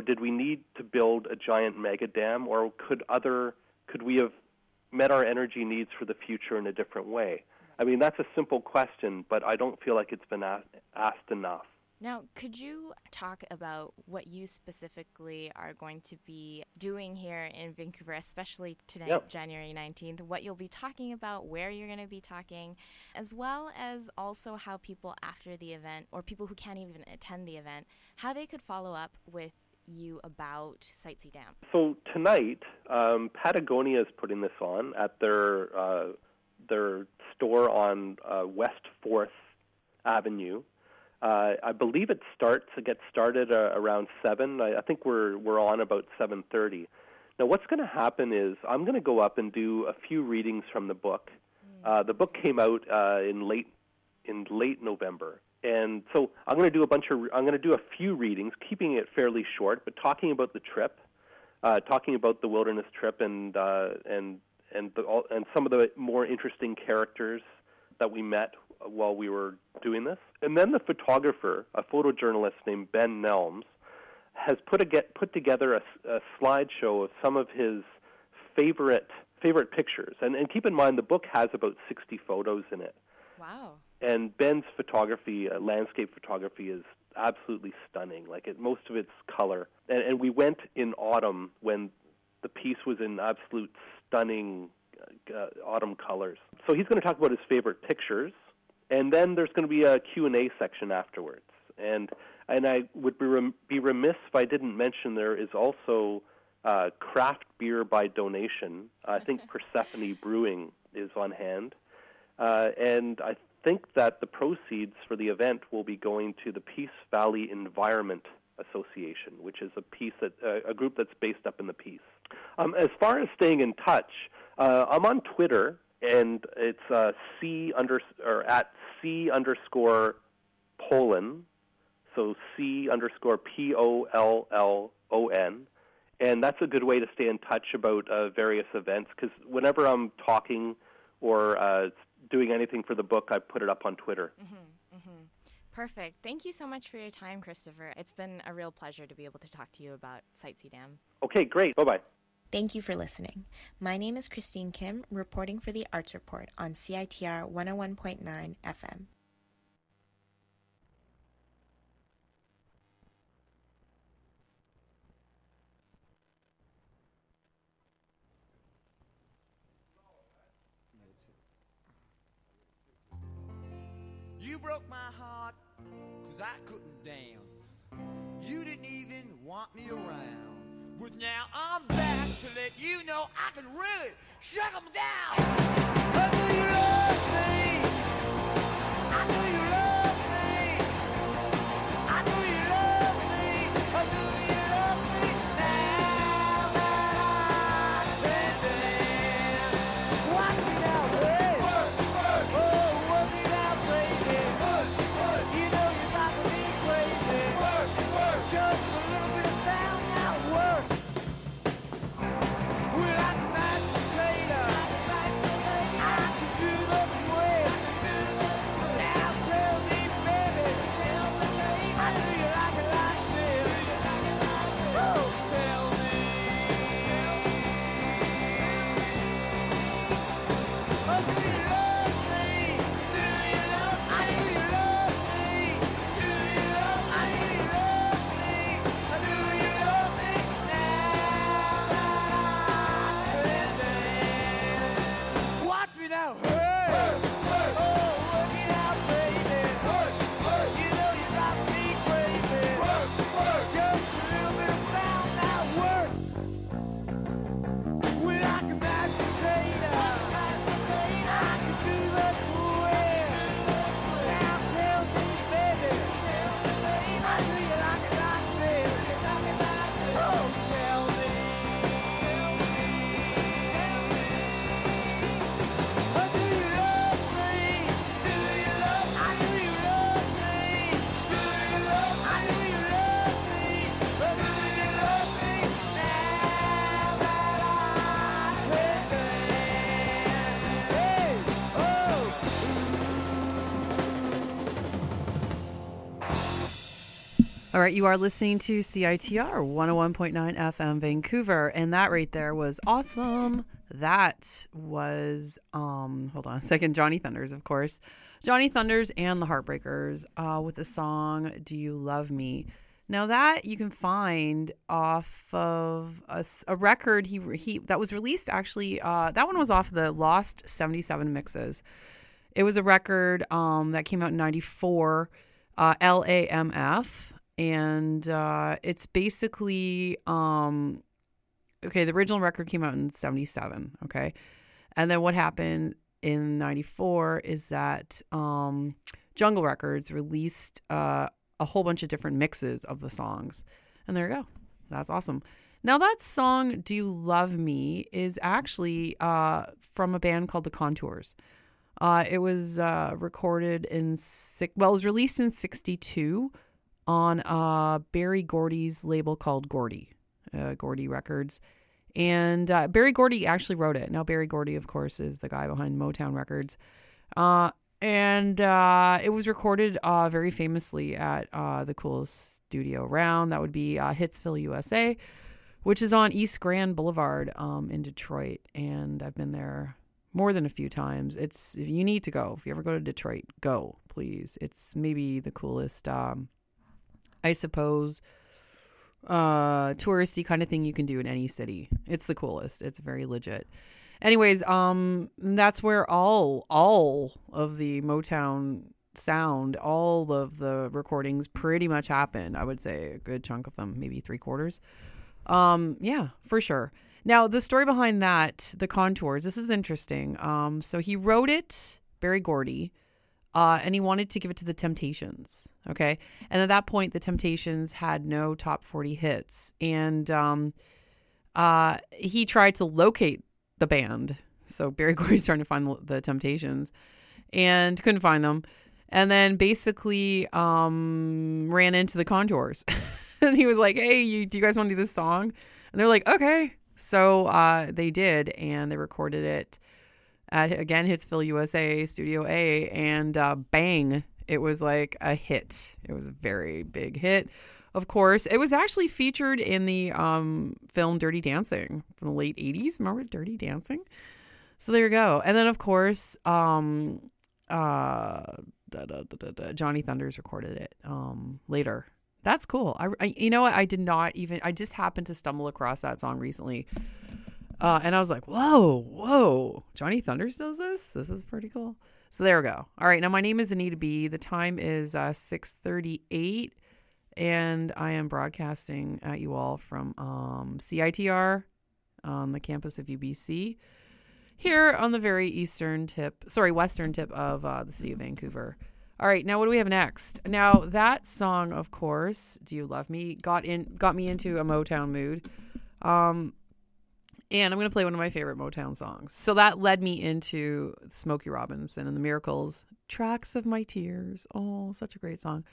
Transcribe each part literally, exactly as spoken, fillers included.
did we need to build a giant mega dam, or could other could we have met our energy needs for the future in a different way? I mean, that's a simple question, but I don't feel like it's been a- asked enough. Now, could you talk about what you specifically are going to be doing here in Vancouver, especially tonight, Yep. January nineteenth, what you'll be talking about, where you're going to be talking, as well as also how people after the event, or people who can't even attend the event, how they could follow up with you about Site C Dam? So tonight, um, Patagonia is putting this on at their uh, their store on uh, West fourth Avenue. Uh, I believe it starts. It gets started uh, around seven. I, I think we're we're on about seven thirty. Now, what's going to happen is I'm going to go up and do a few readings from the book. Mm. Uh, the book came out uh, in late in late November, and so I'm going to do a bunch of. I'm going to do a few readings, keeping it fairly short, but talking about the trip, uh, talking about the wilderness trip, and uh, and and the, all, and some of the more interesting characters that we met while we were doing this. And then the photographer, a photojournalist named Ben Nelms, has put a get put together a, a slideshow of some of his favorite favorite pictures. And, and keep in mind, the book has about sixty photos in it. Wow. And Ben's photography, uh, landscape photography, is absolutely stunning. Like it, most of it's color. And, and we went in autumn when the piece was in absolute stunning uh, autumn colors. So he's going to talk about his favorite pictures. And then there's going to be a Q and A section afterwards. And and I would be, rem- be remiss if I didn't mention there is also uh, craft beer by donation. I think Persephone Brewing is on hand. Uh, and I think that the proceeds for the event will be going to the Peace Valley Environment Association, which is a piece that uh, a group that's based up in the Peace. Um, as far as staying in touch, uh, I'm on Twitter, and it's uh, C under or at C underscore Pollon, so C underscore P O L L O N, and that's a good way to stay in touch about uh, various events, because whenever I'm talking or uh, doing anything for the book, I put it up on Twitter. Mm-hmm, mm-hmm. Perfect. Thank you so much for your time, Christopher. It's been a real pleasure to be able to talk to you about Site C Dam. Okay, great. Bye-bye. Thank you for listening. My name is Christine Kim, reporting for the Arts Report on C I T R one oh one point nine F M. You broke my heart, cause I couldn't dance. You didn't even want me around. But now I'm back to let you know I can really shut them down. I know you love me. I know you love me. I know you love me. I know you love me. Now that I'm dancing, watch me now, baby. Oh, work me now, baby. You know you're driving me crazy. Just a little bit of sound now, work. We're like a masturbator. I can do the way. Now tell me. right, you are listening to C I T R one oh one point nine F M Vancouver, and that right there was awesome. That was, um, hold on a second, Johnny Thunders, of course. Johnny Thunders and the Heartbreakers uh, with the song Do You Love Me? Now that you can find off of a, a record he he that was released actually, uh, that one was off the Lost seventy-seven Mixes. It was a record um, that came out in ninety-four, uh, L A M F. And uh, it's basically, um, okay, the original record came out in seventy-seven, okay? And then what happened in ninety-four is that um, Jungle Records released uh, a whole bunch of different mixes of the songs. And there you go. That's awesome. Now that song, Do You Love Me, is actually uh, from a band called The Contours. Uh, it was uh, recorded in, six, well, it was released in sixty-two. On uh, Barry Gordy's label called Gordy, uh, Gordy Records. And uh, Barry Gordy actually wrote it. Now, Barry Gordy, of course, is the guy behind Motown Records. Uh, and uh, it was recorded uh, very famously at uh, the coolest studio around. That would be uh, Hitsville, U S A, which is on East Grand Boulevard um, in Detroit. And I've been there more than a few times. It's, if you need to go, if you ever go to Detroit, go, please. It's maybe the coolest... Um, I suppose, uh, touristy kind of thing you can do in any city. It's the coolest. It's very legit. Anyways, um, that's where all, all of the Motown sound, all of the recordings pretty much happened. I would say a good chunk of them, maybe three quarters. Um, yeah, for sure. Now, the story behind that, The Contours, this is interesting. Um, so he wrote it, Barry Gordy, Uh, and he wanted to give it to the Temptations, okay? And at that point, the Temptations had no top forty hits. And um, uh, he tried to locate the band. So Barry Gordy's trying to find the, the Temptations and couldn't find them. And then basically um, ran into the Contours. And he was like, hey, you, do you guys want to do this song? And they're like, okay. So uh, they did, and they recorded it at, again, Hitsville, U S A, Studio A, and uh, bang, it was like a hit. It was a very big hit, of course. It was actually featured in the um, film Dirty Dancing from the late eighties. Remember Dirty Dancing? So there you go. And then, of course, um, uh, da, da, da, da, da, Johnny Thunders recorded it um, later. That's cool. I, I, you know what? I did not even, I just happened to stumble across that song recently. Uh, and I was like, whoa, whoa, Johnny Thunders does this? This is pretty cool. So there we go. All right. Now, my name is Anita B. The time is uh, six thirty-eight, and I am broadcasting at you all from um, C I T R on the campus of U B C here on the very eastern tip, sorry, western tip of uh, the city of Vancouver. All right. Now, what do we have next? Now, that song, of course, Do You Love Me, got in, got me into a Motown mood. Um, And I'm going to play one of my favorite Motown songs. So that led me into Smokey Robinson and the Miracles, Tracks of My Tears. Oh, such a great song.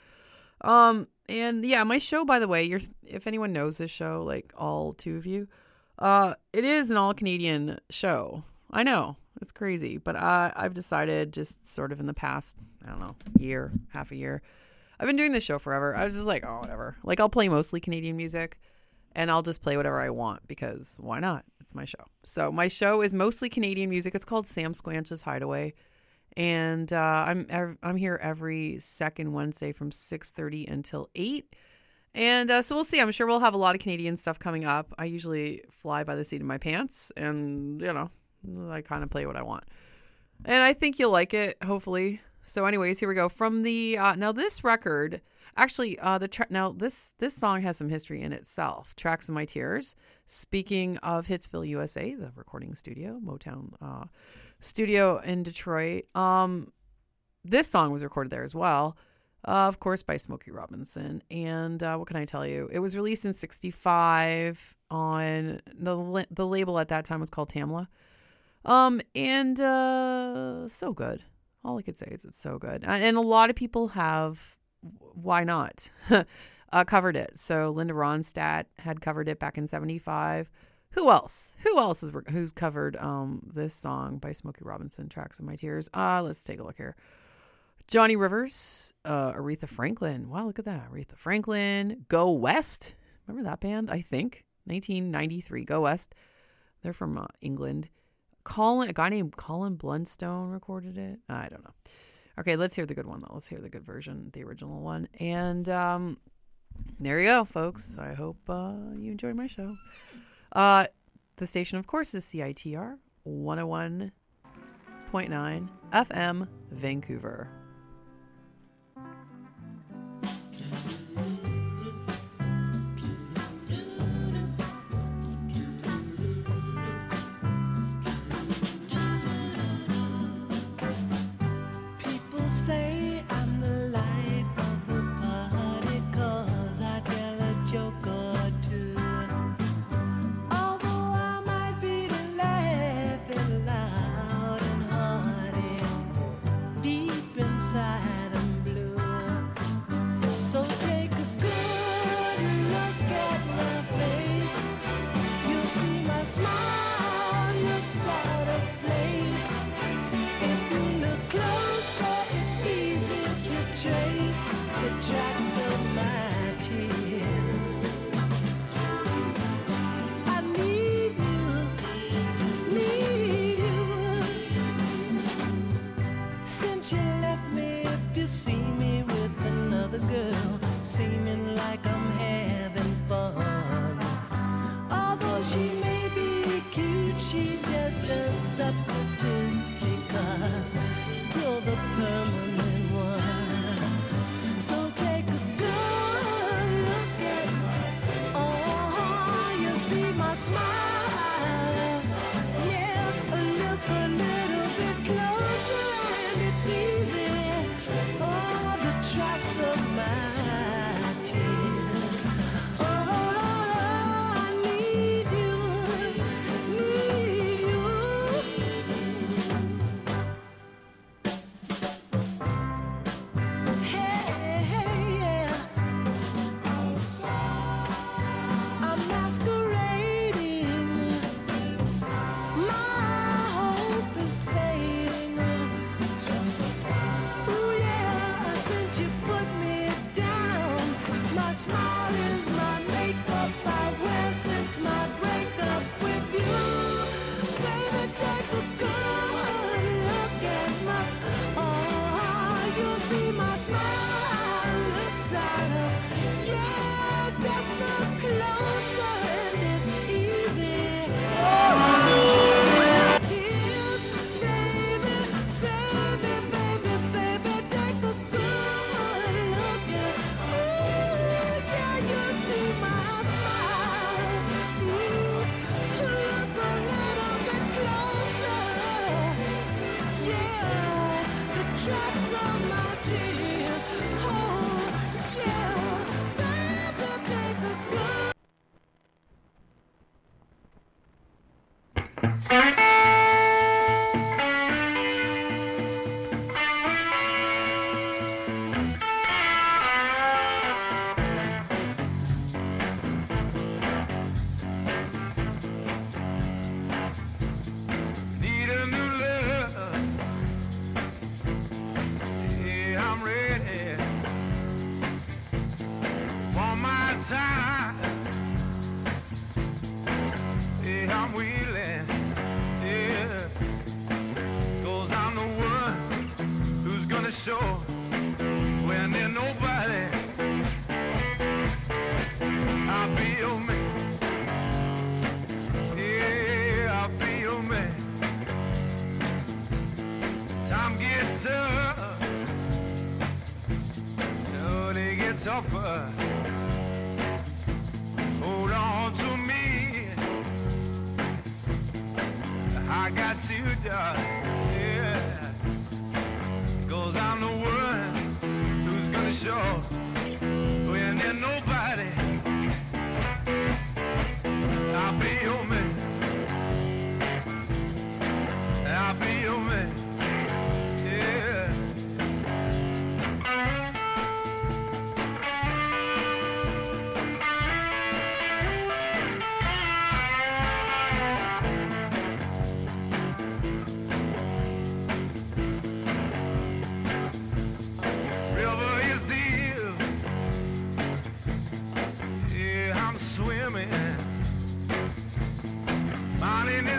Um, and yeah, my show, by the way, you're, if anyone knows this show, like all two of you, uh, it is an all Canadian show. I know, it's crazy, but uh, I've decided just sort of in the past, I don't know, year, half a year, I've been doing this show forever. I was just like, oh, whatever. Like, I'll play mostly Canadian music. And I'll just play whatever I want because why not? It's my show. So my show is mostly Canadian music. It's called Sam Squanch's Hideaway. And uh, I'm I'm here every second Wednesday from six thirty until eight. And uh, so we'll see. I'm sure we'll have a lot of Canadian stuff coming up. I usually fly by the seat of my pants. And, you know, I kind of play what I want. And I think you'll like it, hopefully. So anyways, here we go. From the, uh, now this record... Actually, uh, the tra- now this this song has some history in itself. Tracks of My Tears. Speaking of Hitsville, U S A, the recording studio, Motown uh, studio in Detroit. Um, this song was recorded there as well, uh, of course, by Smokey Robinson. And uh, what can I tell you? It was released in sixty-five on the the label at that time was called Tamla. Um, and uh, so good. All I could say is it's so good. And, and a lot of people have. Why not? uh, covered it. So Linda Ronstadt had covered it back in seventy-five. Who else? Who else is who's covered um this song by Smokey Robinson, Tracks of My Tears? Uh, let's take a look here. Johnny Rivers, uh, Aretha Franklin. Wow, look at that. Aretha Franklin. Go West. Remember that band? I think. nineteen ninety-three. Go West. They're from uh, England. Colin, a guy named Colin Blunstone recorded it. I don't know. Okay, let's hear the good one, though. Let's hear the good version, the original one. And um, there you go, folks. I hope uh, you enjoyed my show. Uh, the station, of course, is C I T R one oh one point nine F M, Vancouver.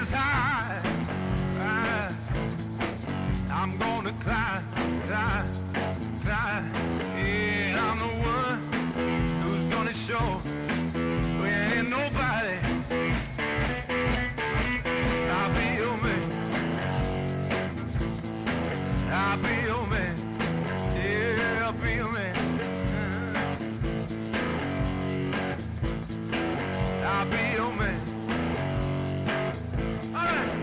is high. I, I'm gonna climb, climb, climb. Yeah, I'm the one who's gonna show there ain't nobody. I'll be your man. I'll be your man. Yeah, I'll be your man. I'll be your man. All right.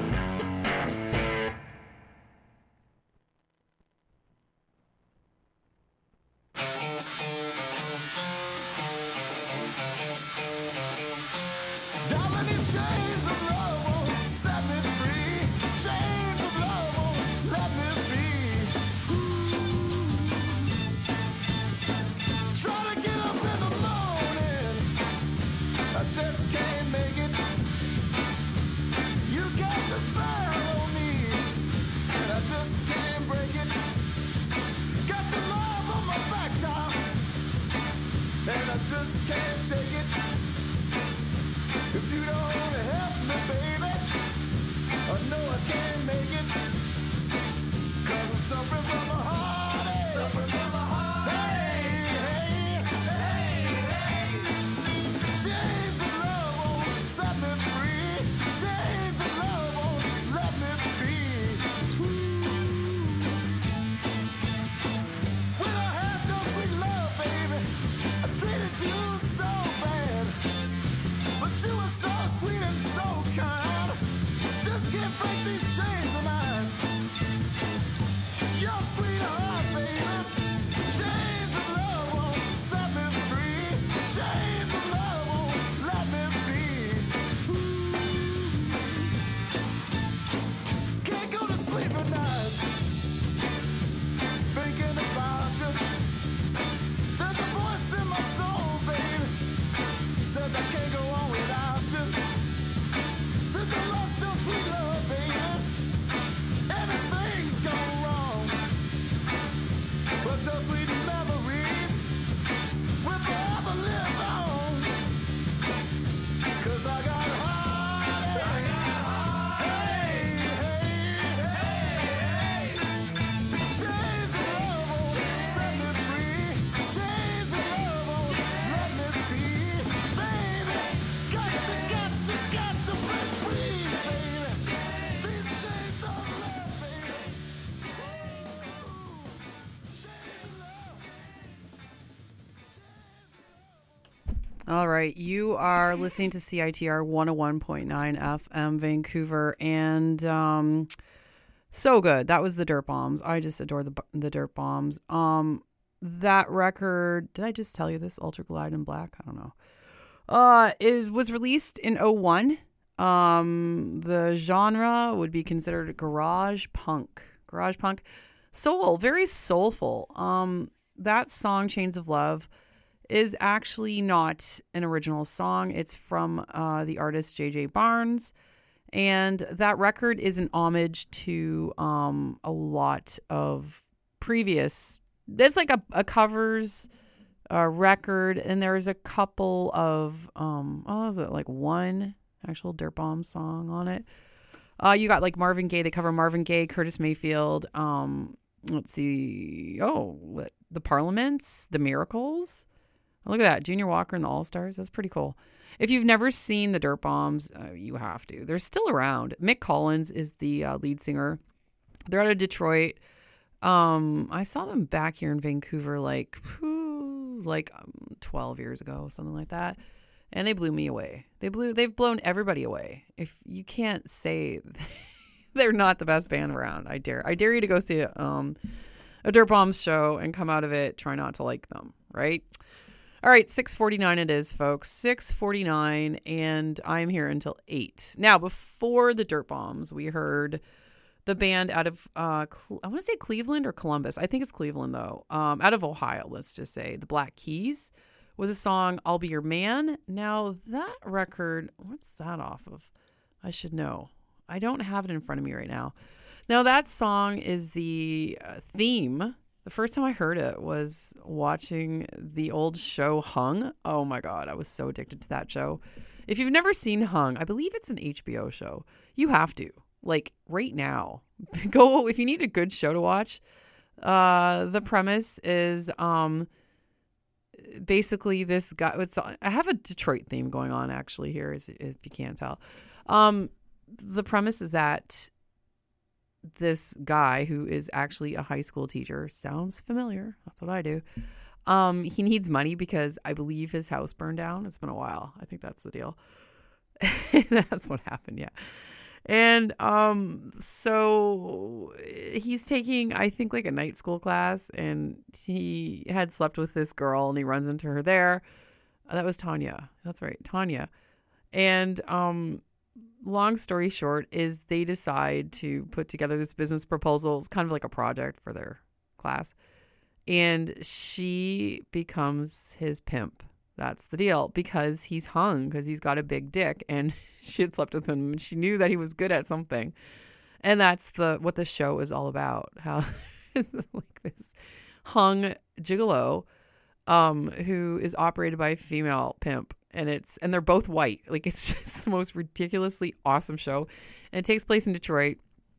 Darling, these chains of love won't set me free. Chains of love won't let me be. Ooh. Try to get up in the morning, I just can't make it. You got the spell on me, and I just can't break it. Got your love on my back, child, and I just can't shake it. If you don't help me, baby, I know I can't make it. Cause I'm suffering from a heartache. Suffering from a heartache. Hey, hey, hey, hey. Chains of love won't set me free. Chains of love won't let me be. Ooh. When I had your sweet love, baby, I treated you so bad. But you were so sweet and so kind. Just can't break these chains of mine. Your sweetheart, baby. Chains of love won't set me free. Chains of love won't let me be. Ooh. Can't go to sleep at night thinking about you. There's a voice in my soul, baby, says I can't go on without you. Since I lost your sweet love, baby, everything's gone wrong. But your sweet memory will forever live on. Cause I got heartache. Hey, hey, hey, hey. Chains of love won't set me free. Chains of love won't let me be. Baby, got to, got to, got to break free, baby. These chains of love, baby. Chains of love. All right, you are listening to C I T R one oh one point nine F M Vancouver, and um, so good. That was the Dirt Bombs. I just adore the the Dirt Bombs. Um, that record. Did I just tell you this? Ultra Glide in Black. I don't know. Uh, it was released in oh one. Um, the genre would be considered garage punk. Garage punk, soul, very soulful. Um, that song "Chains of Love" is actually not an original song. It's from uh, the artist J J Barnes. And that record is an homage to um, a lot of previous... It's like a, a covers uh, record. And there's a couple of... Um, oh, is it like one actual Dirt Bomb song on it? Uh, you got like Marvin Gaye. They cover Marvin Gaye, Curtis Mayfield. Um, let's see. Oh, the Parliaments, the Miracles. Look at that. Junior Walker and the All-Stars. That's pretty cool. If you've never seen the Dirt Bombs, uh, you have to. They're still around. Mick Collins is the uh, lead singer. They're out of Detroit. Um, I saw them back here in Vancouver like, whew, like um, twelve years ago, something like that. And they blew me away. They blew, they've blown everybody away. If you can't say they're not the best band around, I dare. I dare you to go see a, um, a Dirt Bombs show and come out of it, try not to like them, right? All right, six forty-nine it is, folks. six forty-nine, and I'm here until eight. Now, before the Dirt Bombs, we heard the band out of, uh, Cle- I want to say Cleveland or Columbus. I think it's Cleveland, though. Um, out of Ohio, let's just say. The Black Keys with a song, I'll Be Your Man. Now, that record, what's that off of? I should know. I don't have it in front of me right now. Now, that song is the uh, theme. The first time I heard it was watching the old show Hung. Oh my God, I was so addicted to that show. If you've never seen Hung, I believe it's an H B O show. You have to. Like right now. Go if you need a good show to watch. Uh the premise is um basically this guy it's I have a Detroit theme going on actually here, if you can't tell. Um the premise is that this guy who is actually a high school teacher, sounds familiar, that's what I do. Um, he needs money because I believe his house burned down. It's been a while. I think that's the deal. That's what happened, yeah. And um, so he's taking, I think, like a night school class, and he had slept with this girl, and he runs into her there. Uh, that was Tanya. That's right, Tanya. And um, long story short is they decide to put together this business proposal. It's kind of like a project for their class. And she becomes his pimp. That's the deal, because he's hung, because he's got a big dick, and she had slept with him. And she knew that he was good at something. And that's the what the show is all about. How it's like this hung gigolo um, who is operated by a female pimp. And it's and they're both white. Like, it's just the most ridiculously awesome show. And it takes place in Detroit.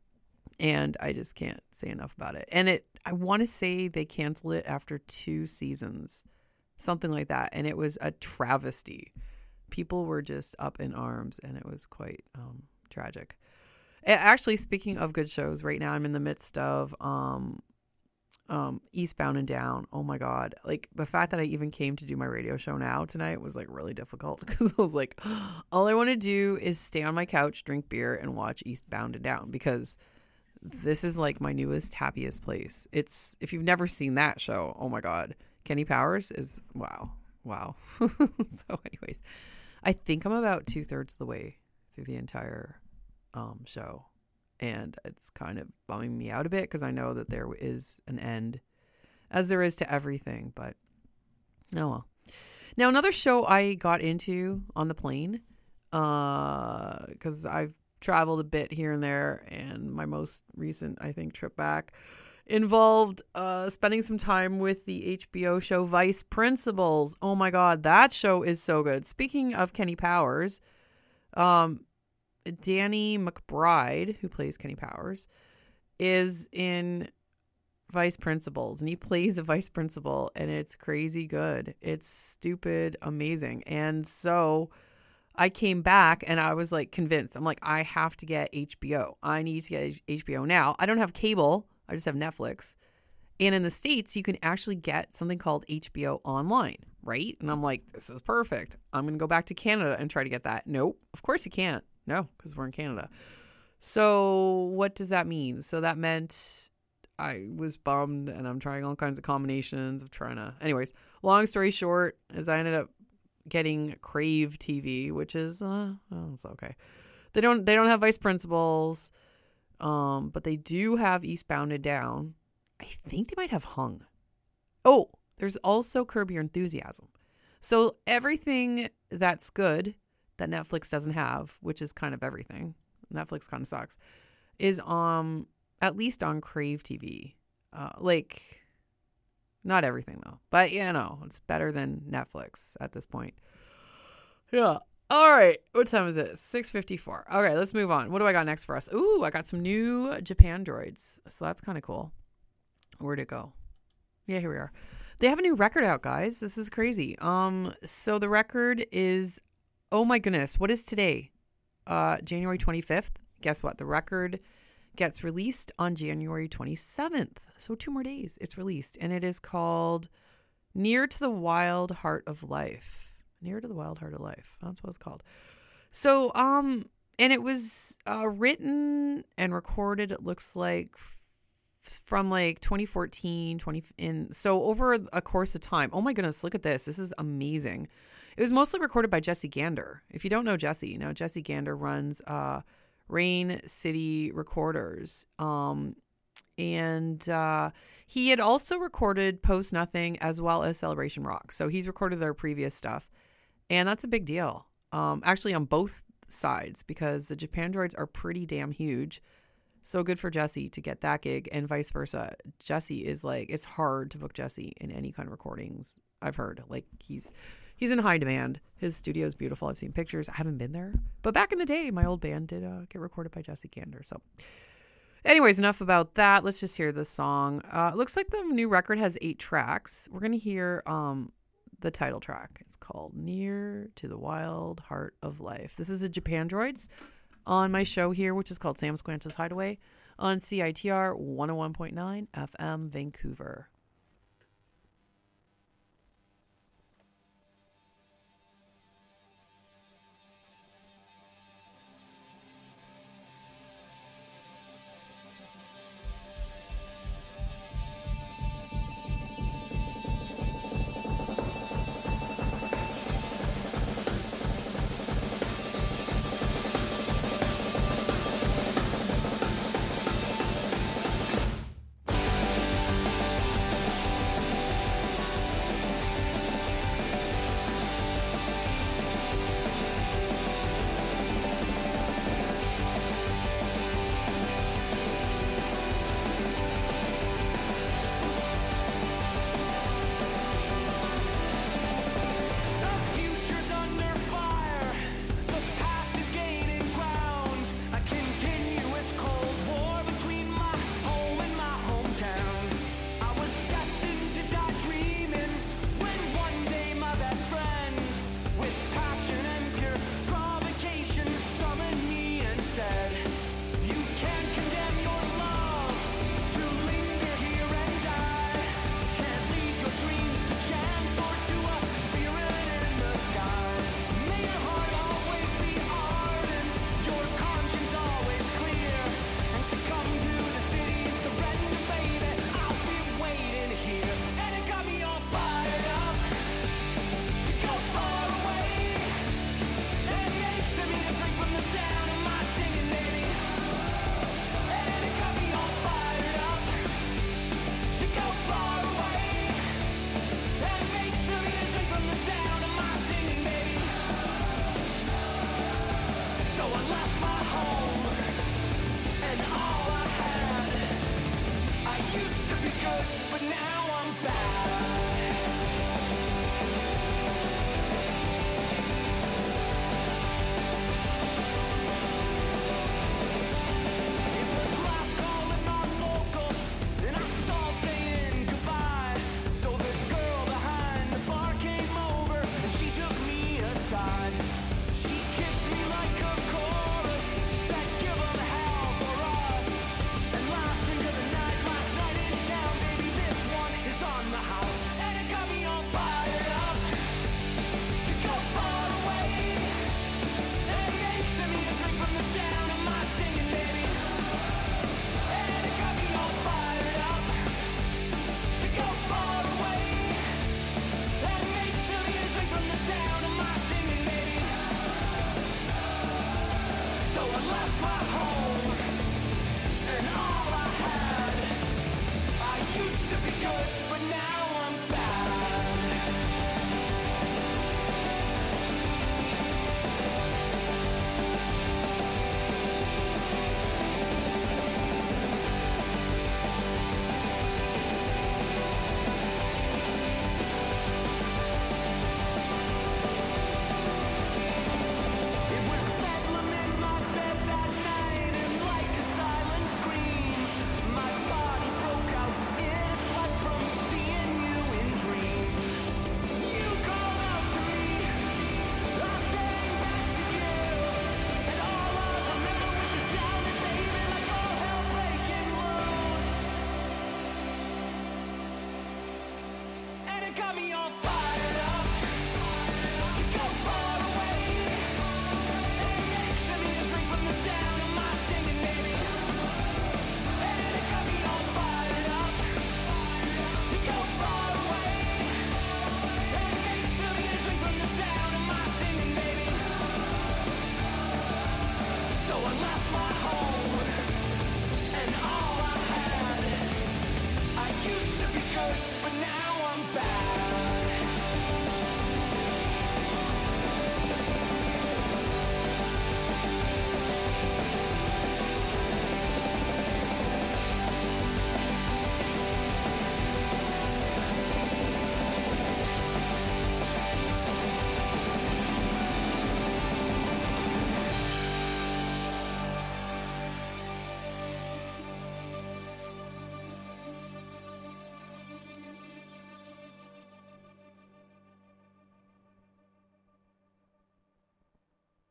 And I just can't say enough about it. And it, I want to say they canceled it after two seasons, something like that. And it was a travesty. People were just up in arms, and it was quite um, tragic. And actually, speaking of good shows, right now I'm in the midst of um, um, Eastbound and Down. Oh my God. Like, the fact that I even came to do my radio show now tonight was like really difficult, because I was like, all I want to do is stay on my couch, drink beer, and watch Eastbound and Down, because this is like my newest, happiest place. It's, if you've never seen that show, oh my God. Kenny Powers is, wow. Wow. So anyways, I think I'm about two thirds of the way through the entire um, show. And it's kind of bumming me out a bit, because I know that there is an end, as there is to everything. But oh well. Now, another show I got into on the plane, because uh, I've traveled a bit here and there, and my most recent, I think, trip back involved uh, spending some time with the H B O show Vice Principals. Oh my God, that show is so good. Speaking of Kenny Powers, um, Danny McBride, who plays Kenny Powers, is in Vice Principals, and he plays a vice principal, and it's crazy good. It's stupid amazing. And so I came back, and I was like convinced. I'm like, I have to get H B O. I need to get H B O now. I don't have cable. I just have Netflix. And in the States, you can actually get something called H B O online, right? And I'm like, this is perfect. I'm going to go back to Canada and try to get that. Nope. Of course you can't. No, because we're in Canada. So what does that mean? So that meant I was bummed, and I'm trying all kinds of combinations of trying to... Anyways, long story short is I ended up getting Crave T V, which is, uh, oh, it's okay. They don't, they don't have Vice Principals, um, but they do have Eastbound and Down. I think they might have Hung. Oh, there's also Curb Your Enthusiasm. So everything that's good that Netflix doesn't have, which is kind of everything, Netflix kind of sucks, is um at least on Crave T V. Uh, like, not everything though, but yeah, no, it's better than Netflix at this point. Yeah. All right. What time is it? six fifty-four. Okay, let's move on. What do I got next for us? Ooh, I got some new Japandroids. So that's kind of cool. Where'd it go? Yeah, here we are. They have a new record out, guys. This is crazy. Um, so the record is, oh my goodness, what is today? Uh, January twenty-fifth. Guess what? The record gets released on January twenty-seventh. So two more days it's released. And it is called Near to the Wild Heart of Life. Near to the Wild Heart of Life. That's what it's called. So, um, and it was uh, written and recorded, it looks like, from like twenty fourteen, twenty in so over a course of time. Oh my goodness, look at this. This is amazing. It was mostly recorded by Jesse Gander. If you don't know Jesse, you know, Jesse Gander runs uh, Rain City Recorders. Um, and uh, he had also recorded Post Nothing as well as Celebration Rock. So he's recorded their previous stuff. And that's a big deal. Um, actually on both sides, because the Japandroids are pretty damn huge. So good for Jesse to get that gig, and vice versa. Jesse is like, it's hard to book Jesse in any kind of recordings I've heard. Like he's he's in high demand. His studio is beautiful. I've seen pictures. I haven't been there. But back in the day, my old band did uh, get recorded by Jesse Gander. So anyways, enough about that. Let's just hear the song. Uh, it looks like the new record has eight tracks. We're going to hear um, the title track. It's called Near to the Wild Heart of Life. This is the Japandroids on my show here, which is called Sam Squanch's Hideaway on C I T R one oh one point nine F M Vancouver. But now I'm back.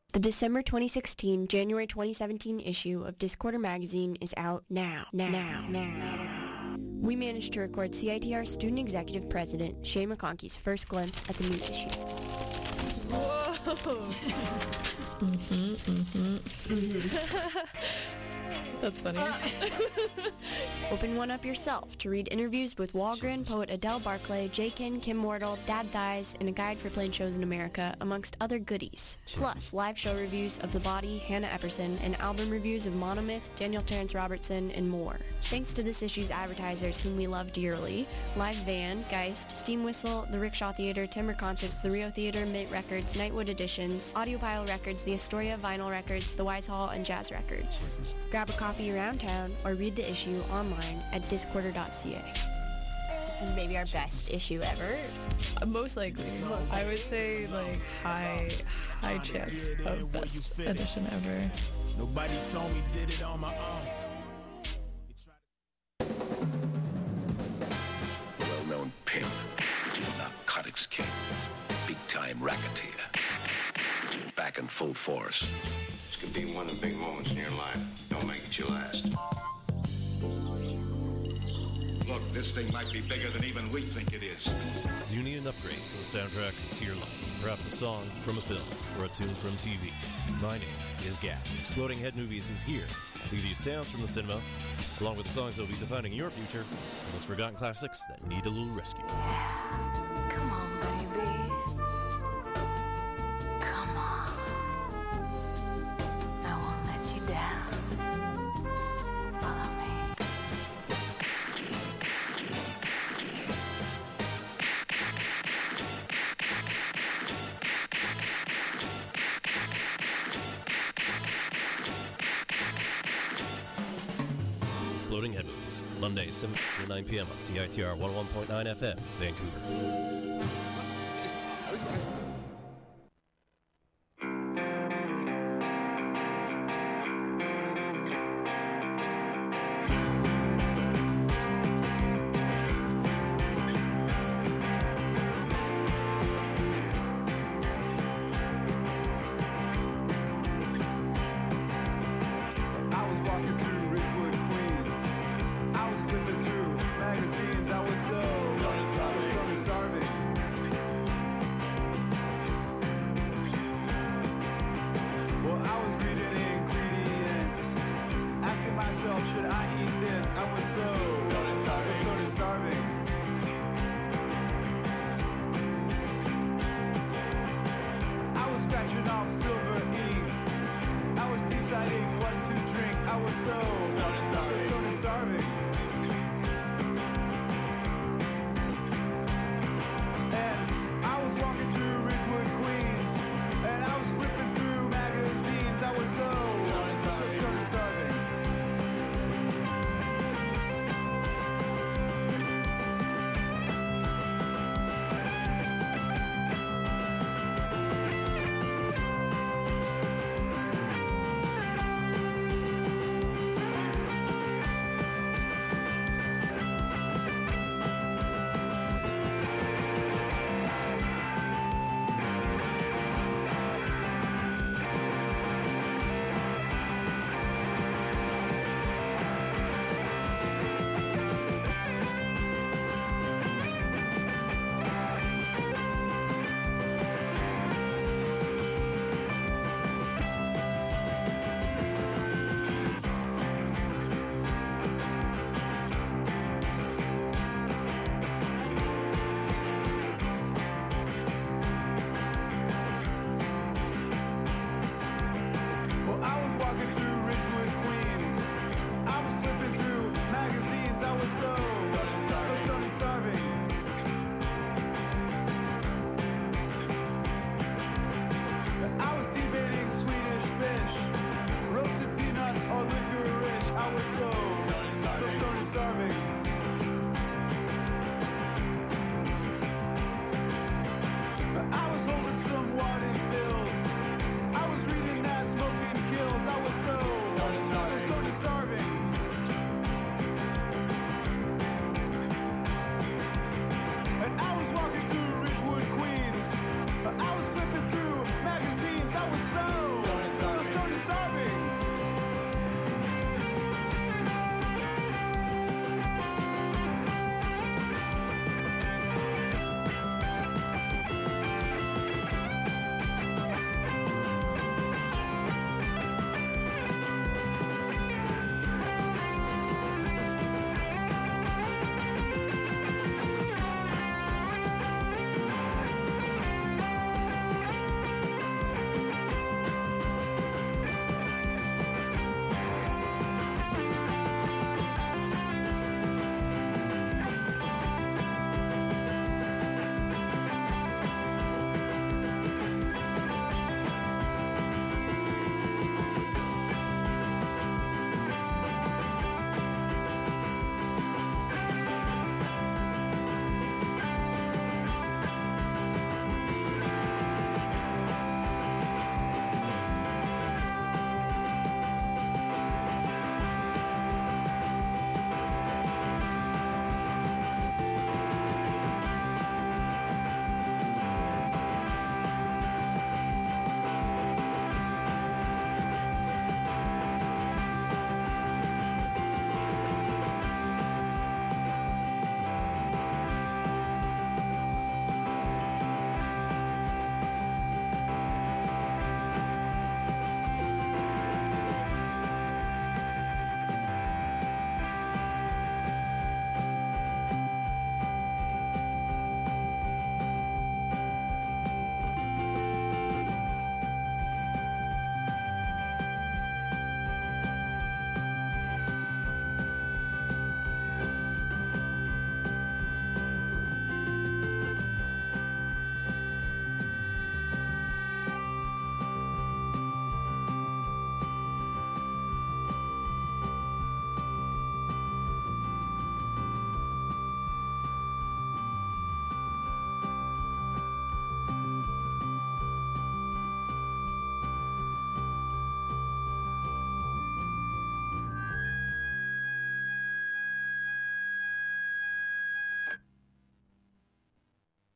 The December twenty sixteen, January twenty seventeen issue of Discorder magazine is out now, now, now, now. We managed to record C I T R Student Executive President Shay McConkey's first glimpse at the new issue. Whoa! mm-hmm, mm-hmm. mm-hmm. That's funny. Open one up yourself to read interviews with Walgren, poet Adele Barclay, J-Kin, Kim Wardle, Dad Thighs, and a guide for playing shows in America, amongst other goodies. Plus, live show reviews of The Body, Hannah Epperson, and album reviews of Monomyth, Daniel Terrence Robertson, and more. Thanks to this issue's advertisers, whom we love dearly: Live Van, Geist, Steam Whistle, The Rickshaw Theater, Timber Concerts, The Rio Theater, Mint Records, Nightwood Editions, Audiopile Records, The Astoria Vinyl Records, The Wise Hall, and Jazz Records. Grab a copy around town or read the issue online at discorder dot c a. Maybe our best issue ever. Uh, most likely. I would say like high high chance of best edition ever. Nobody told me did it on my own. Well-known pimp, narcotics king, big-time racketeer, back in full force. This could be one of the big moments in your life. Don't make it your last. Look, this thing might be bigger than even we think it is. Do you need an upgrade to the soundtrack to your life? Perhaps a song from a film or a tune from T V? My name is Gap. Exploding Head Movies is here to give you sounds from the cinema, along with the songs that will be defining your future, and those forgotten classics that need a little rescue. Come on, baby. Come on. I won't let you down. Follow me. Exploding Head Movies, Monday, seven to nine p.m. on C I T R one oh one point nine F M, Vancouver.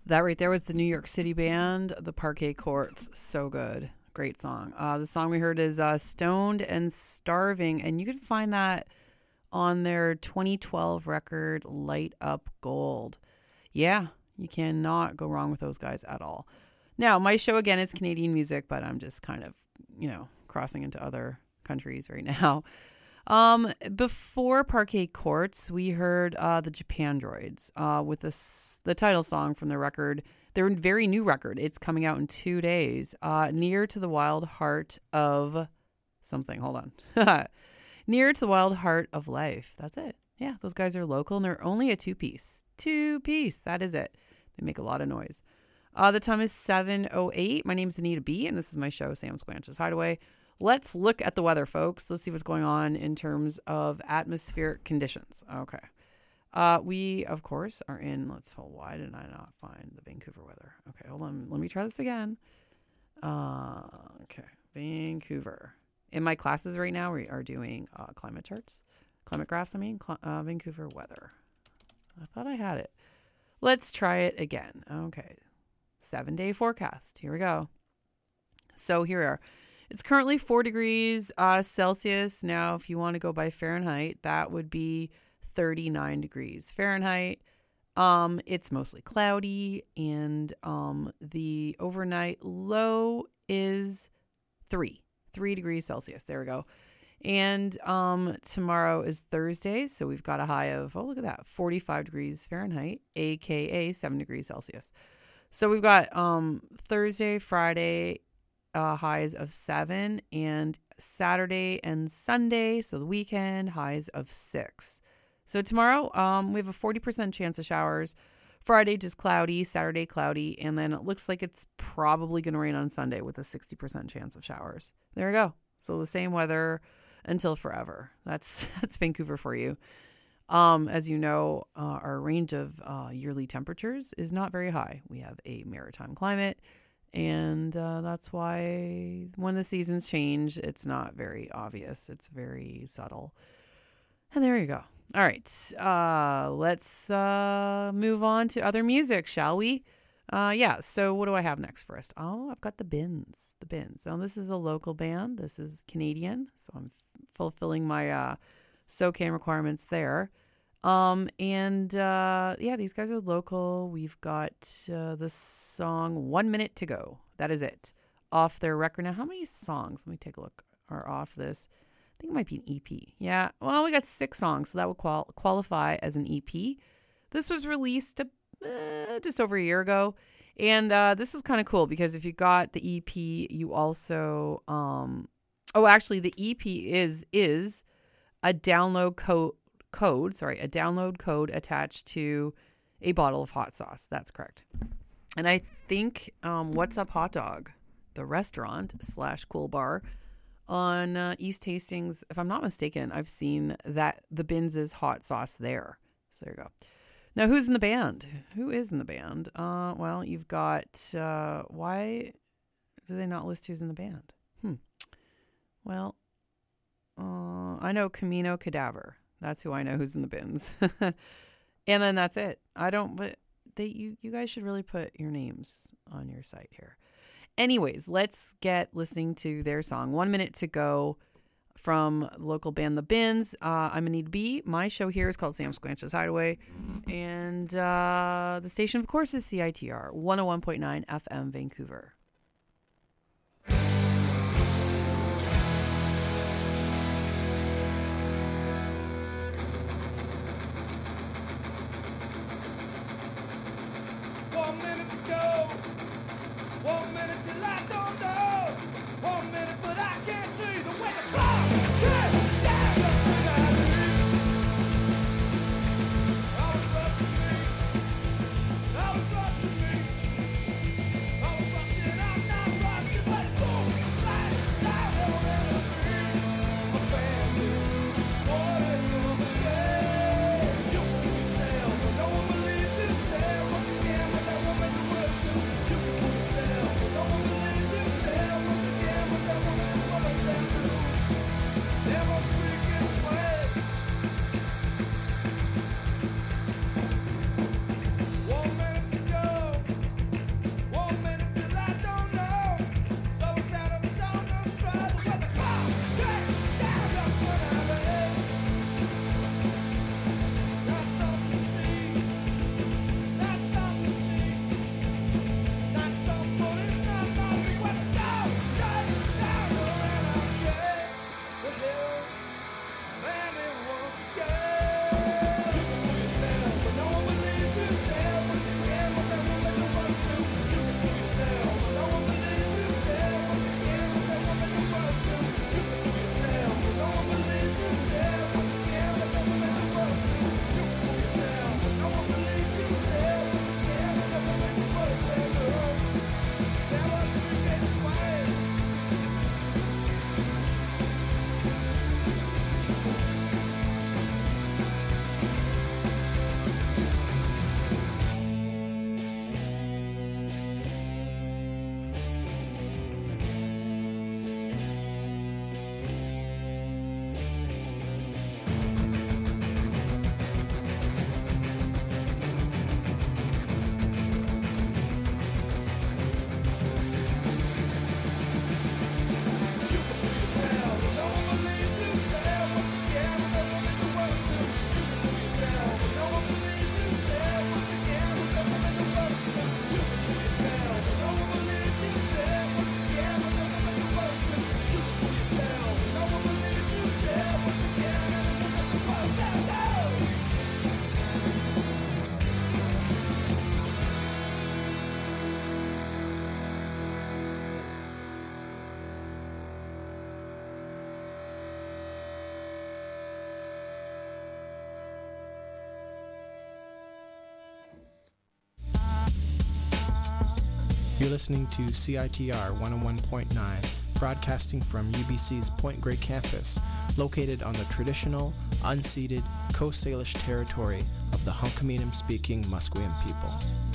That right there was the New York City band, the Parquet Courts. So good. Great song. Uh, the song we heard is uh, Stoned and Starving, and you can find that on their twenty twelve record, Light Up Gold. Yeah, you cannot go wrong with those guys at all. Now, my show, again, is Canadian music, but I'm just kind of, you know, crossing into other countries right now. Um, before Parquet Courts, we heard uh, the Japandroids uh, with this, the title song from their record, their very new record. It's coming out in two days. Uh, Near to the Wild Heart of something. Hold on. Near to the Wild Heart of Life. That's it. Yeah, those guys are local, and they're only a two-piece. Two-piece. That is it. They make a lot of noise. Uh, the time is seven oh eight. My name is Anita B., and this is my show, Sam Squanch's Hideaway. Let's look at the weather, folks. Let's see what's going on in terms of atmospheric conditions. Okay. Uh, we, of course, are in, let's hold, why did I not find the Vancouver weather? Okay, hold on. Let me try this again. Uh, okay, Vancouver. In my classes right now, we are doing uh, climate charts, climate graphs, I mean, cl- uh, Vancouver weather. I thought I had it. Let's try it again. Okay. Seven-day forecast. Here we go. So here we are. It's currently four degrees uh, Celsius. Now, if you want to go by Fahrenheit, that would be thirty-nine degrees Fahrenheit. Um, it's mostly cloudy, and um, the overnight low is three, three degrees Celsius. There we go. And um, tomorrow is Thursday, so we've got a high of, oh, look at that, forty-five degrees Fahrenheit, a k a seven degrees Celsius. So we've got um, Thursday, Friday, uh, highs of seven, and Saturday and Sunday, so the weekend, highs of six. So tomorrow, um, we have a forty percent chance of showers. Friday, just cloudy. Saturday, cloudy. And then it looks like it's probably going to rain on Sunday with a sixty percent chance of showers. There we go. So the same weather until forever. That's that's Vancouver for you. Um, as you know, uh, our range of uh, yearly temperatures is not very high. We have a maritime climate, and uh, that's why when the seasons change, it's not very obvious. It's very subtle. And there you go. All right, uh, let's uh, move on to other music, shall we? Uh, yeah, so what do I have next first? Oh, I've got the Bins. The Bins. So this is a local band. This is Canadian, so I'm f- fulfilling my uh, SoCan requirements there. Um, and uh, yeah, these guys are local. We've got uh, the song One Minute to Go. That is it. Off their record. Now, how many songs, let me take a look, are off this? I think it might be an E P. Yeah, well, we got six songs, so that would qual- qualify as an E P. This was released uh, just over a year ago. And uh, this is kind of cool because if you got the E P, you also... Um, oh, actually, the E P is is a download code, code, sorry, a download code attached to a bottle of hot sauce. That's correct. And I think um, What's Up Hot Dog, the restaurant slash cool bar on uh, East Hastings, if I'm not mistaken, I've seen that the Bins is hot sauce there. So there you go. Now, who's in the band? Who is in the band? Uh, well, you've got, uh, why do they not list who's in the band? Hmm. Well, uh, I know Camino Cadaver. That's who I know who's in the Bins. And then that's it. I don't, but they, you, you guys should really put your names on your site here. Anyways, let's get listening to their song. One Minute to Go from local band The Bins. Uh, I'm Anita B. My show here is called Sam Squanch's Hideaway. And uh, the station, of course, is C I T R, one oh one point nine F M Vancouver. One minute to go. One minute till I don't know. One minute, but I can't see the way the clock ticks down. Nothing I need. I was rushing me. I was rushing me. I was rushing. I'm not rushing, but it don't flash out on me. Abandoned. What if you're a mistake? You can fool yourself, but no one believes yourself. Once again, with that woman, the words new. You can fool yourself, but no one believes yourself. You're listening to C I T R one oh one point nine, broadcasting from U B C's Point Grey campus, located on the traditional, unceded Coast Salish territory of the Hunkaminam-speaking Musqueam people.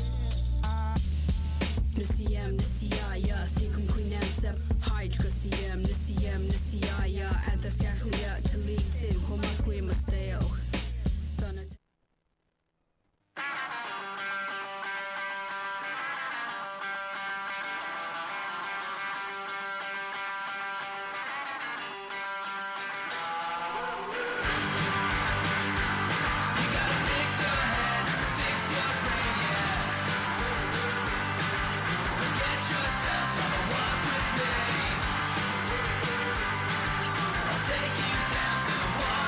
Nisiyam nisiyaya thikum quinansep hydra siyam nisiyam nisiyaya anthasyakuya talitin homasque masteo. Take you down to the water.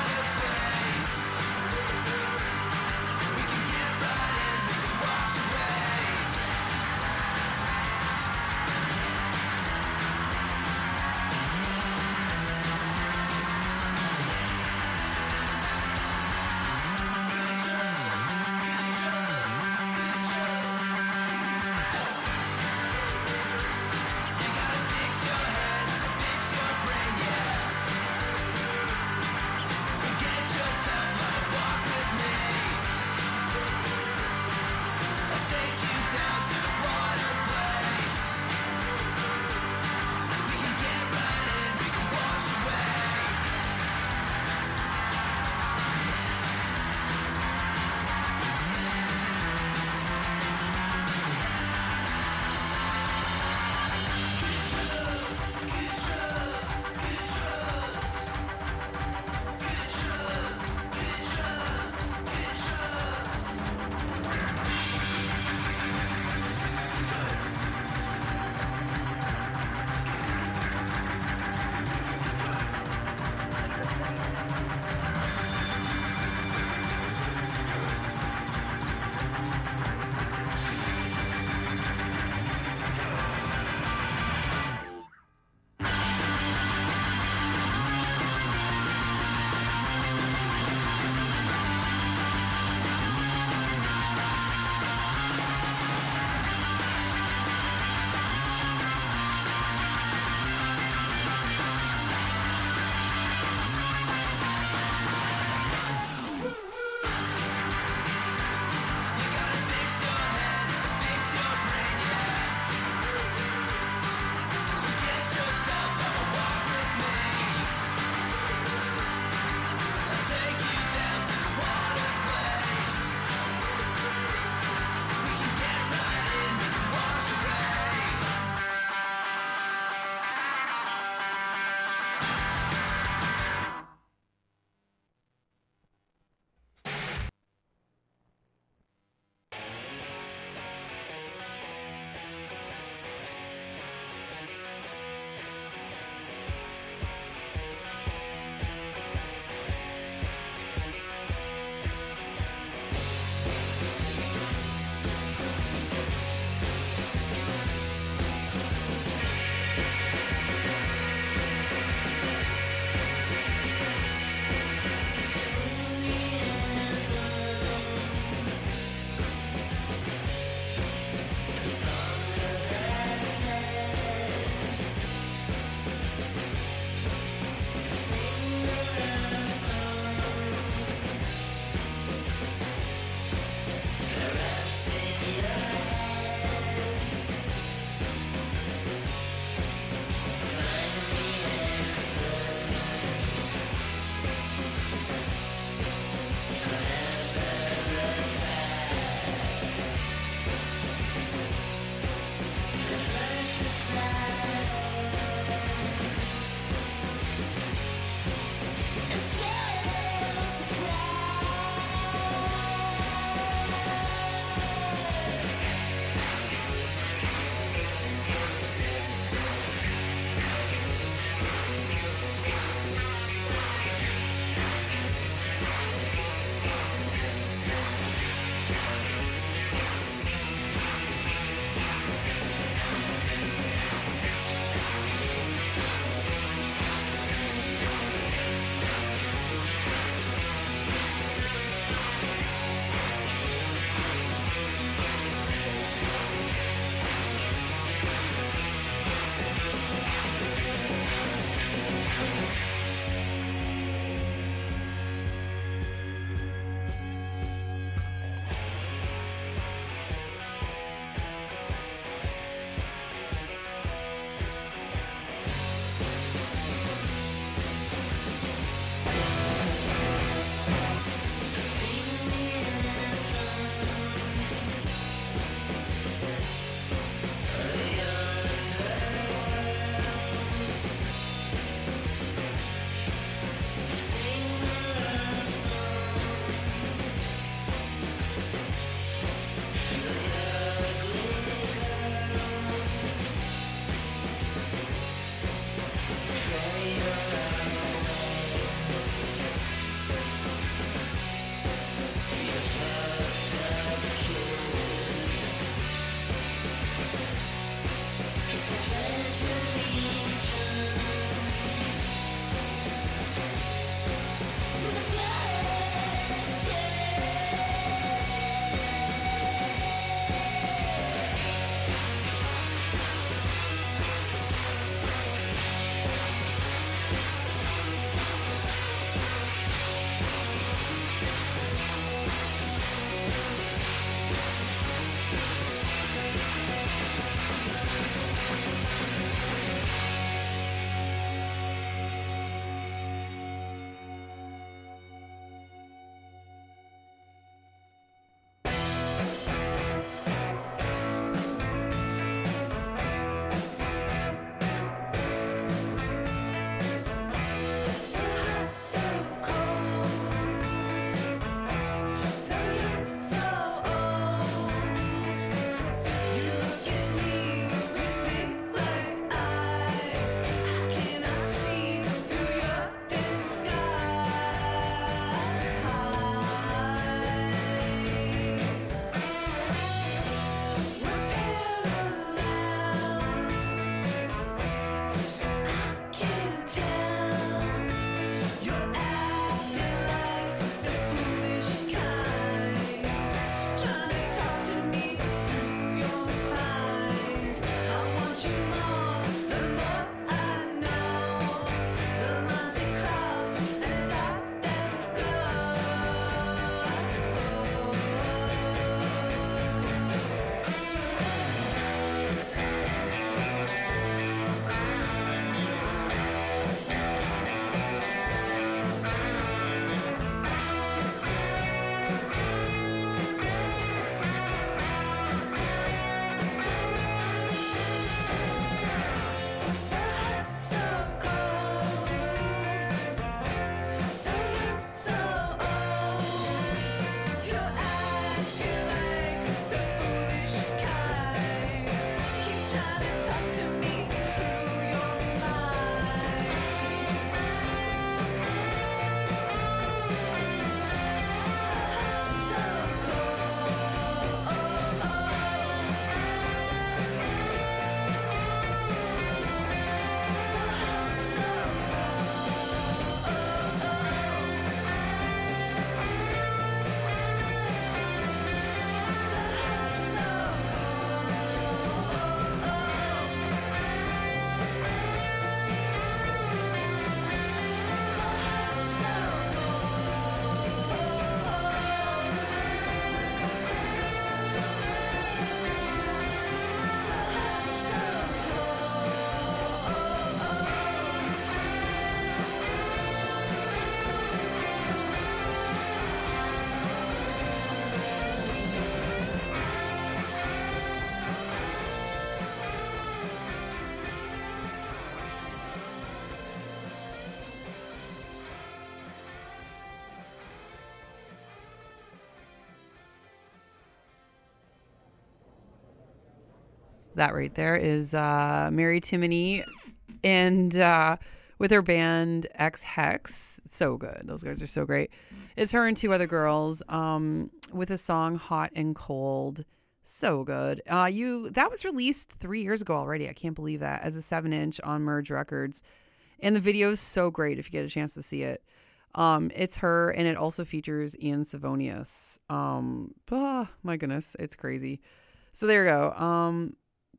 That right there is uh, Mary Timony and uh, with her band X Hex. So good. Those guys are so great. It's her and two other girls um, with a song Hot and Cold. So good. Uh, you that was released three years ago already. I can't believe that, as a seven inch on Merge Records. And the video is so great if you get a chance to see it. Um, it's her, and it also features Ian Savonius. Um, oh, my goodness, it's crazy. So there you go. Um,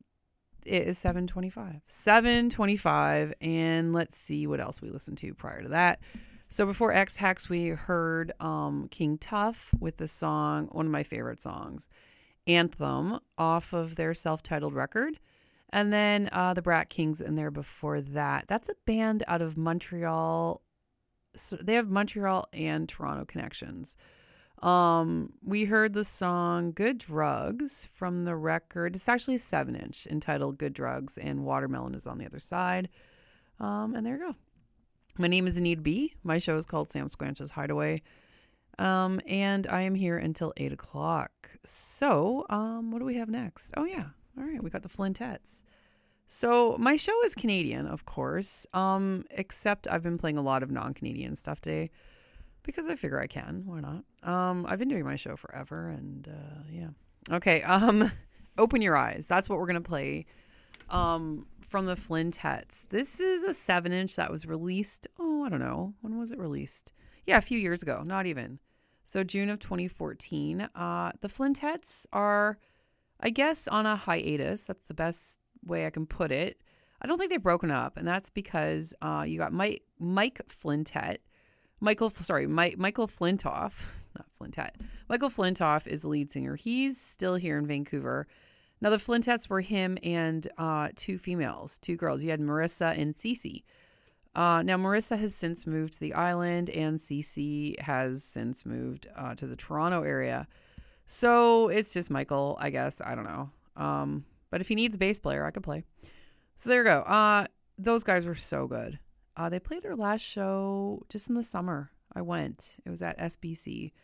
it is seven twenty-five. seven twenty-five, and let's see what else we listened to prior to that. So before X Hex, we heard um, King Tuff with the song, one of my favorite songs, Anthem, off of their self-titled record. And then uh, the Brat Kings in there before that. That's a band out of Montreal. So they have Montreal and Toronto connections. Um, we heard the song Good Drugs from the record. It's actually a seven inch entitled Good Drugs, and Watermelon is on the other side. Um, and there you go. My name is Anita B. My show is called Sam Squanch's Hideaway. Um, and I am here until eight o'clock. So, um, what do we have next? Oh, yeah. All right. We got the Flintettes. So my show is Canadian, of course, um, except I've been playing a lot of non-Canadian stuff today because I figure I can. Why not? Um, I've been doing my show forever, and uh, yeah. Okay, um, Open Your Eyes. That's what we're going to play um, from the Flintettes. This is a seven inch that was released, oh, I don't know. When was it released? Yeah, a few years ago, not even. So June of twenty fourteen. Uh, the Flintettes are, I guess, on a hiatus. That's the best way I can put it. I don't think they've broken up, and that's because uh, you got Mike Mike Flintett, Michael, sorry, Mike, Michael Flintoff, not Flintett. Michael Flintoff is the lead singer. He's still here in Vancouver. Now the Flintettes were him and uh, two females, two girls. You had Marissa and Cece. Uh, now Marissa has since moved to the island, and Cece has since moved uh, to the Toronto area. So it's just Michael, I guess. I don't know. Um, But if he needs a bass player, I could play. So there you go. Uh, those guys were so good. Uh, they played their last show just in the summer. I went. It was at S B C.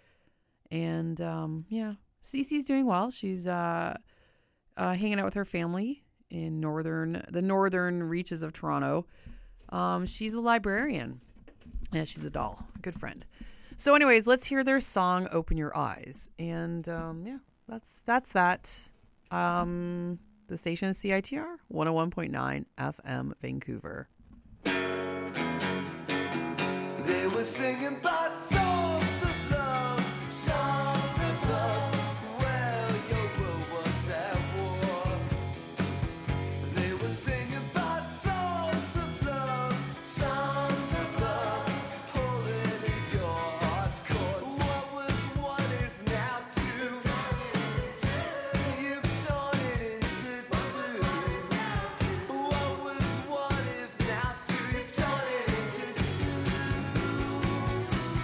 And um, yeah, Cece's doing well. She's uh, uh, hanging out with her family in northern, the northern reaches of Toronto. Um, she's a librarian. Yeah, she's a doll. Good friend. So anyways, let's hear their song, Open Your Eyes. And um, yeah, that's that's that. Um... The station is C I T R, one oh one point nine F M, Vancouver. They were singing about songs of love, songs of love. Well, your world was at war. They were singing about songs of love, songs of love, pulling in your heart's chords. What was one is now two. You've torn it into two. What was one is now two. You've torn it into two.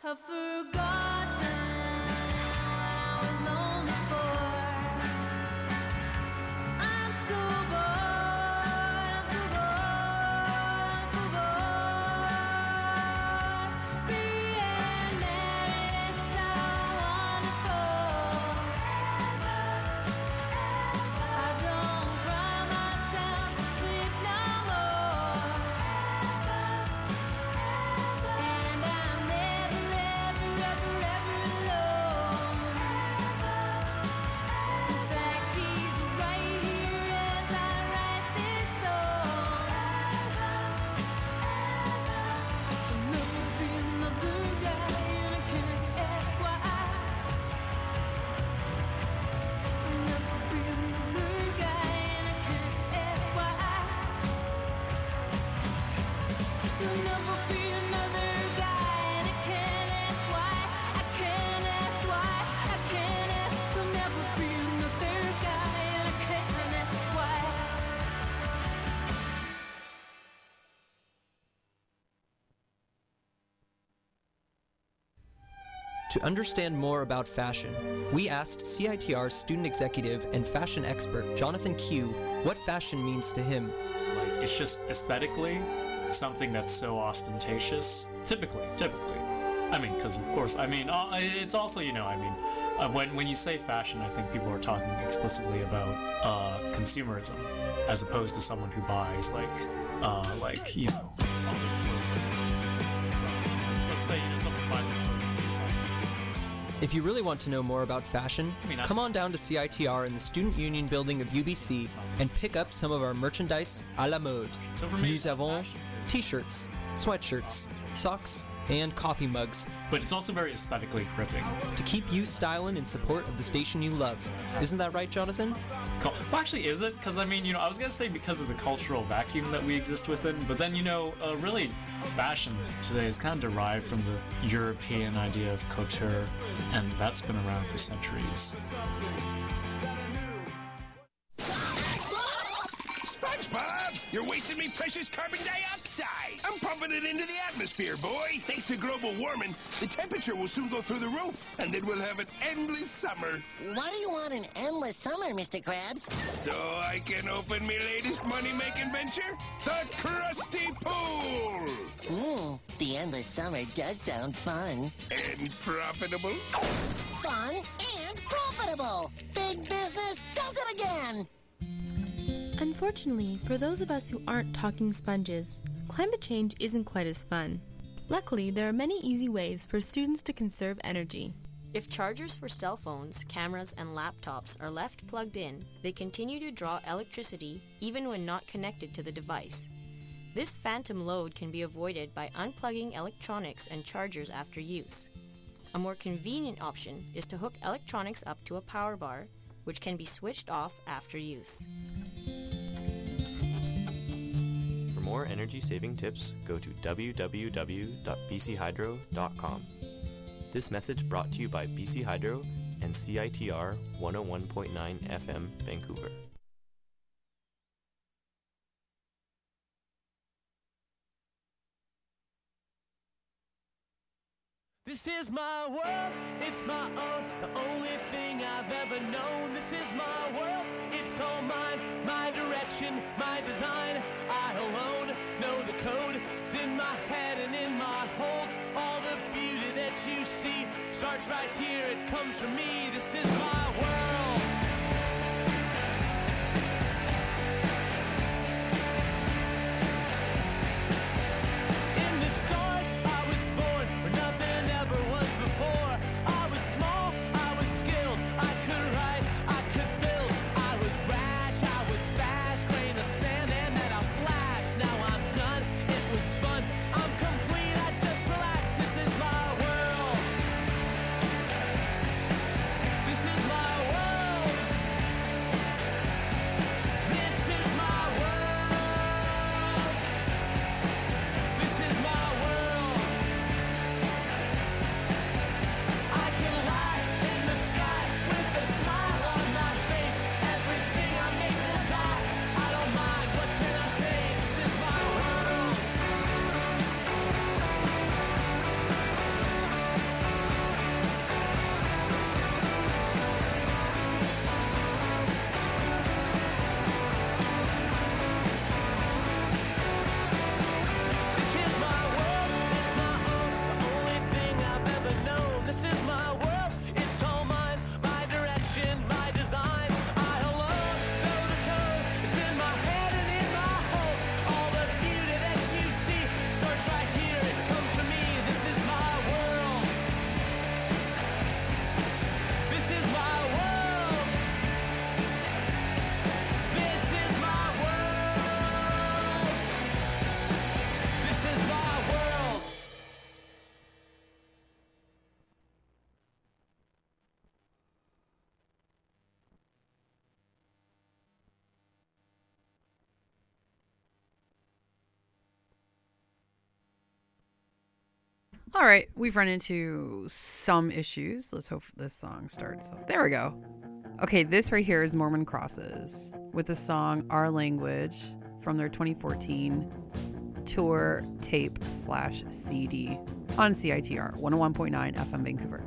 have forgotten what I was lonely for. I'm so bored, I'm so bored, I'm so bored. Being married is so wonderful. I don't cry myself to sleep no more. And I'm never, ever, ever, ever alone. In fact, he's right here as I write this song. There'll never be another guy, and I can't ask why. There'll never be another guy, and I can't ask why. There'll never be another guy, and I can't ask why. I can't ask why. I can't ask. There'll never be another guy, and I can't ask why. To understand more about fashion, we asked C I T R's student executive and fashion expert Jonathan Q what fashion means to him. Like, it's just aesthetically something that's so ostentatious. Typically, typically. I mean, because of course, I mean, uh, it's also, you know, I mean, uh, when when you say fashion, I think people are talking explicitly about uh, consumerism, as opposed to someone who buys like, uh, like you know, let's say you know, someone buys a If you really want to know more about fashion, I mean, that's- come on down to C I T R in the Student Union building of U B C and pick up some of our merchandise à la mode. So for me, Nous avons t-shirts, sweatshirts, socks, and coffee mugs. But it's also very aesthetically gripping. To keep you styling in support of the station you love. Isn't that right, Jonathan? Cul- Well, actually, is it? Because, I mean, you know, I was going to say because of the cultural vacuum that we exist within, but then, you know, uh, really, fashion today is kind of derived from the European idea of couture, and that's been around for centuries. SpongeBob, you're wasting me precious carbon dioxide. I'm pumping it into the atmosphere, boy. Thanks to global warming, the temperature will soon go through the roof, and then we'll have an endless summer. Why do you want an endless summer, Mister Krabs? So I can open my latest money-making venture, the Krusty Pool. Hmm, the endless summer does sound fun. And profitable. Fun and profitable. Big business does it again. Unfortunately, for those of us who aren't talking sponges, climate change isn't quite as fun. Luckily, there are many easy ways for students to conserve energy. If chargers for cell phones, cameras, and laptops are left plugged in, they continue to draw electricity even when not connected to the device. This phantom load can be avoided by unplugging electronics and chargers after use. A more convenient option is to hook electronics up to a power bar, which can be switched off after use. For more energy-saving tips, go to w w w dot b c hydro dot com. This message brought to you by B C Hydro and C I T R one oh one point nine F M Vancouver. This is my world, it's my own, the only thing I've ever known. This is my world, it's all mine, my direction, my design. I alone know the code, it's in my head and in my hold. All the beauty that you see starts right here, it comes from me. This is my world. In the stars, I was born where nothing ever was before. I was small, I was skilled, I could write, I could build. I was rash, I was fast, grain of sand and then I flashed. Now I'm done, it was fun, I'm complete, I just relaxed. This is my world. This is my world. All right, we've run into some issues. Let's hope this song starts off. There we go. Okay, this right here is Mormon Crosses with the song Our Language from their twenty fourteen tour tape slash C D on C I T R one oh one point nine F M Vancouver.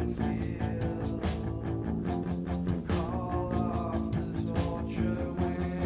Call off the torture when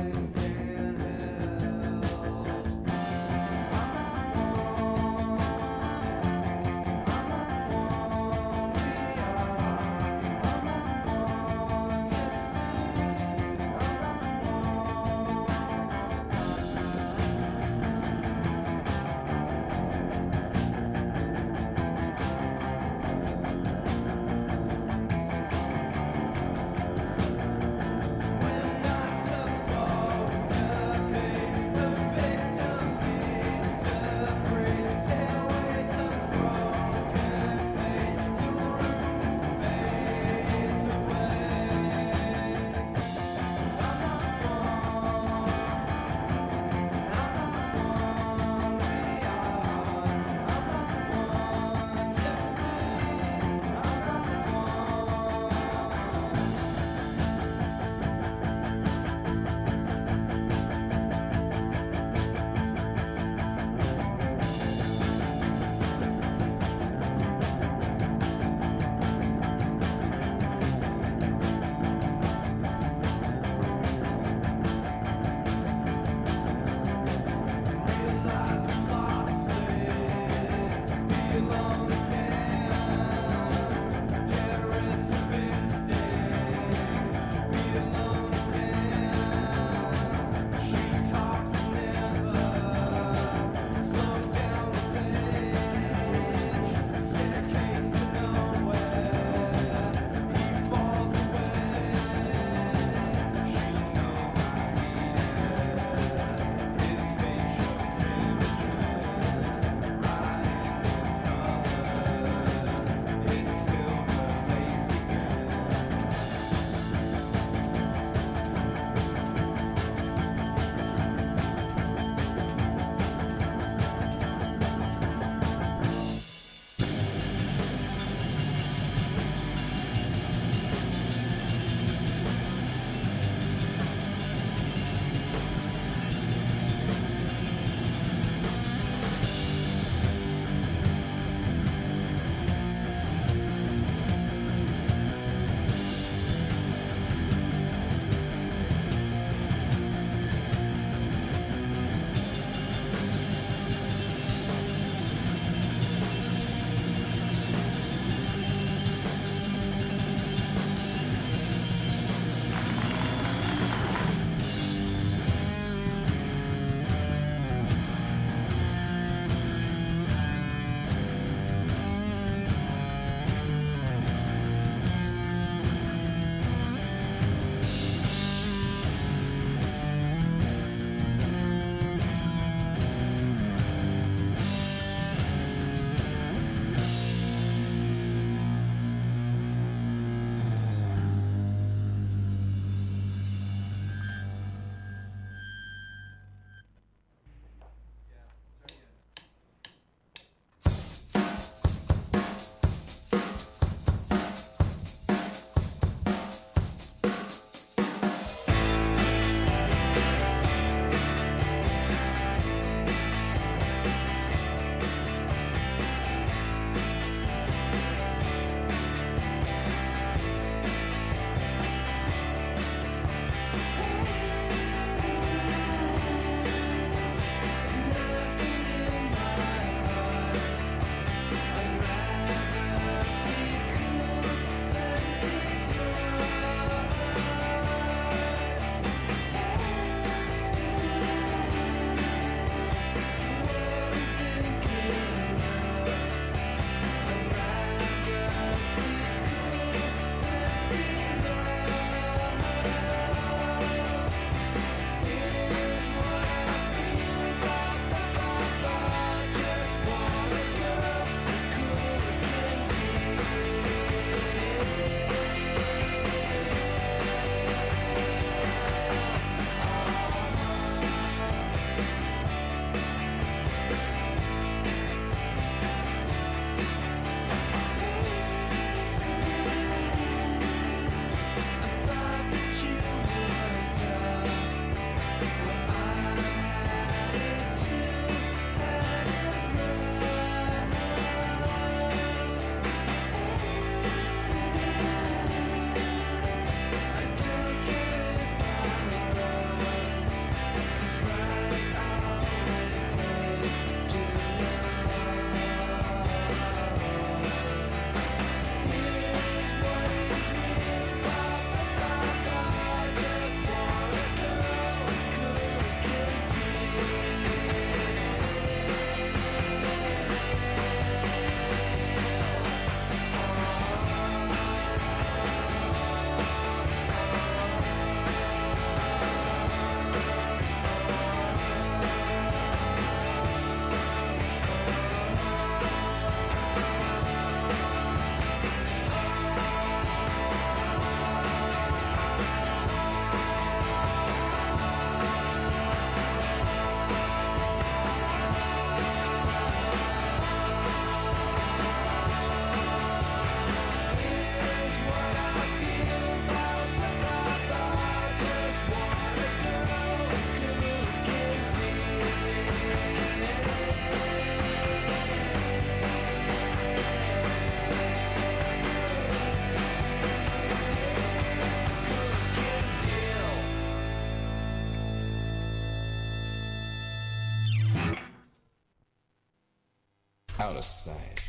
out of sight.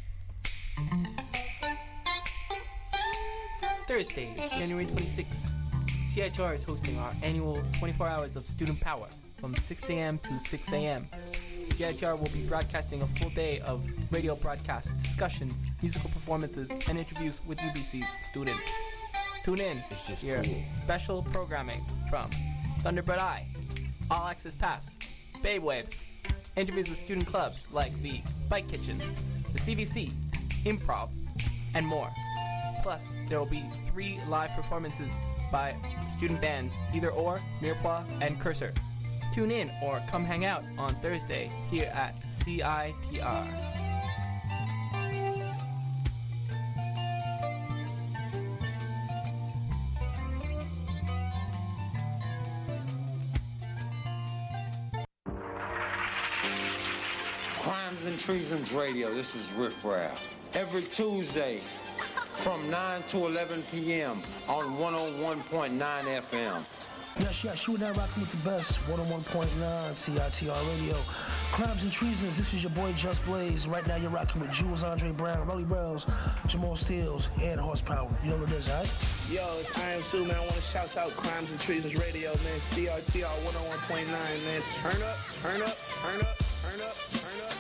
Thursday, January twenty-sixth, C I T R is hosting our annual twenty-four hours of student power from six a.m. to six a.m. C I T R will be broadcasting a full day of radio broadcasts, discussions, musical performances, and interviews with U B C students. Tune in It's just to hear cool. special programming from Thunderbird Eye, All Access Pass, Babe Waves, interviews with student clubs like the Bike Kitchen, the C V C, Improv, and more. Plus, there will be three live performances by student bands, Either Or, Mirepoix, and Cursor. Tune in or come hang out on Thursday here at C I T R. Crimes and Treasons Radio, this is Riff Raff. Every Tuesday from nine to eleven p.m. on one oh one point nine F M. Yes, yes, you are now rocking with the best, one oh one point nine C I T R Radio. Crimes and Treasons, this is your boy Just Blaze. Right now you're rocking with Jules Andre Brown, Rolly Bells, Jamal Steels, and Horsepower. You know what it is, all right? Yo, it's I Am Sue, man. I want to shout out Crimes and Treasons Radio, man. C I T R one oh one point nine, man. Turn up, turn up, turn up, turn up, turn up.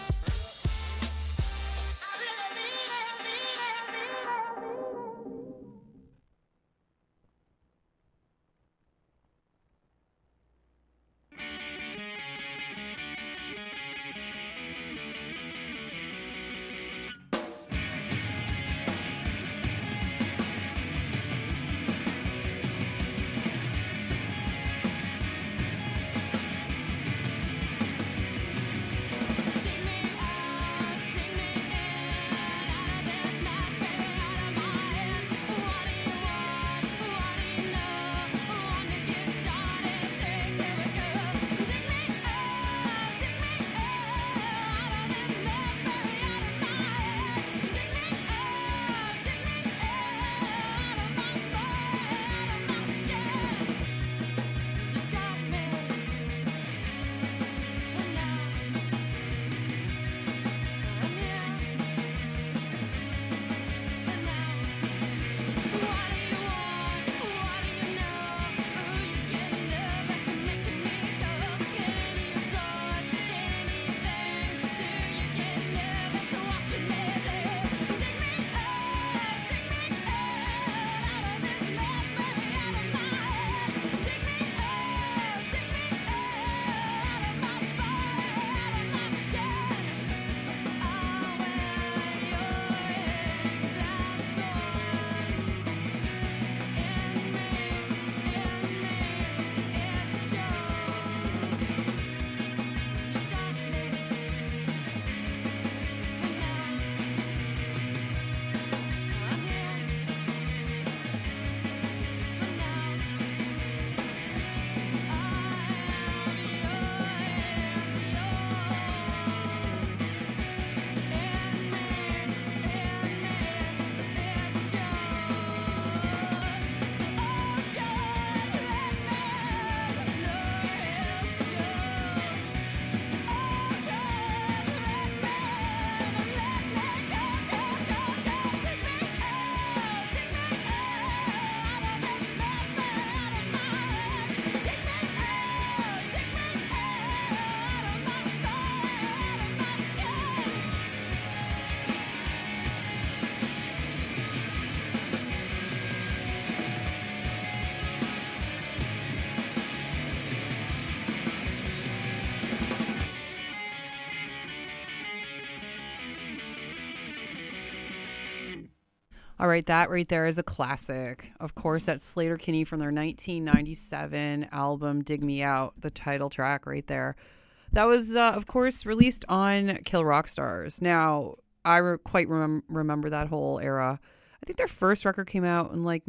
All right, that right there is a classic. Of course, that's Sleater-Kinney from their nineteen ninety-seven album Dig Me Out, the title track right there. That was, uh, of course, released on Kill Rock Stars. Now, I re- quite rem- remember that whole era. I think their first record came out in like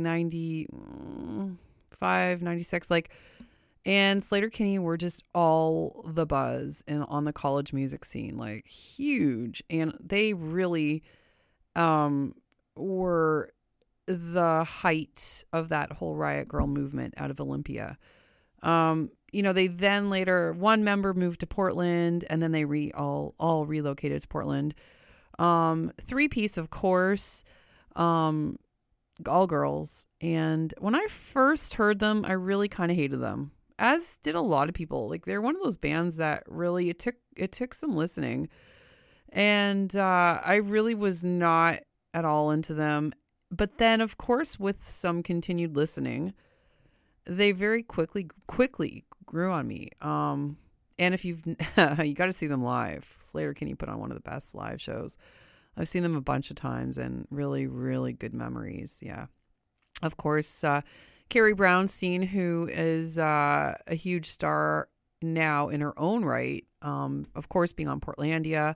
ninety-five, ninety-six, like, and Sleater-Kinney were just all the buzz in, on the college music scene, like huge. And they really um, were the height of that whole Riot Grrrl movement out of Olympia. Um, you know, they then later, one member moved to Portland, and then they re all all relocated to Portland. Um, three piece, of course, um, all girls. And when I first heard them, I really kind of hated them, as did a lot of people. Like, they're one of those bands that really, it took, it took some listening. And uh, I really was not at all into them. But then, of course, with some continued listening, they very quickly, quickly grew on me. Um, and if you've, you got to see them live. Sleater-Kinney put on one of the best live shows. I've seen them a bunch of times and really, really good memories. Yeah. Of course, uh, Carrie Brownstein, who is uh, a huge star now in her own right. Um, of course, being on Portlandia.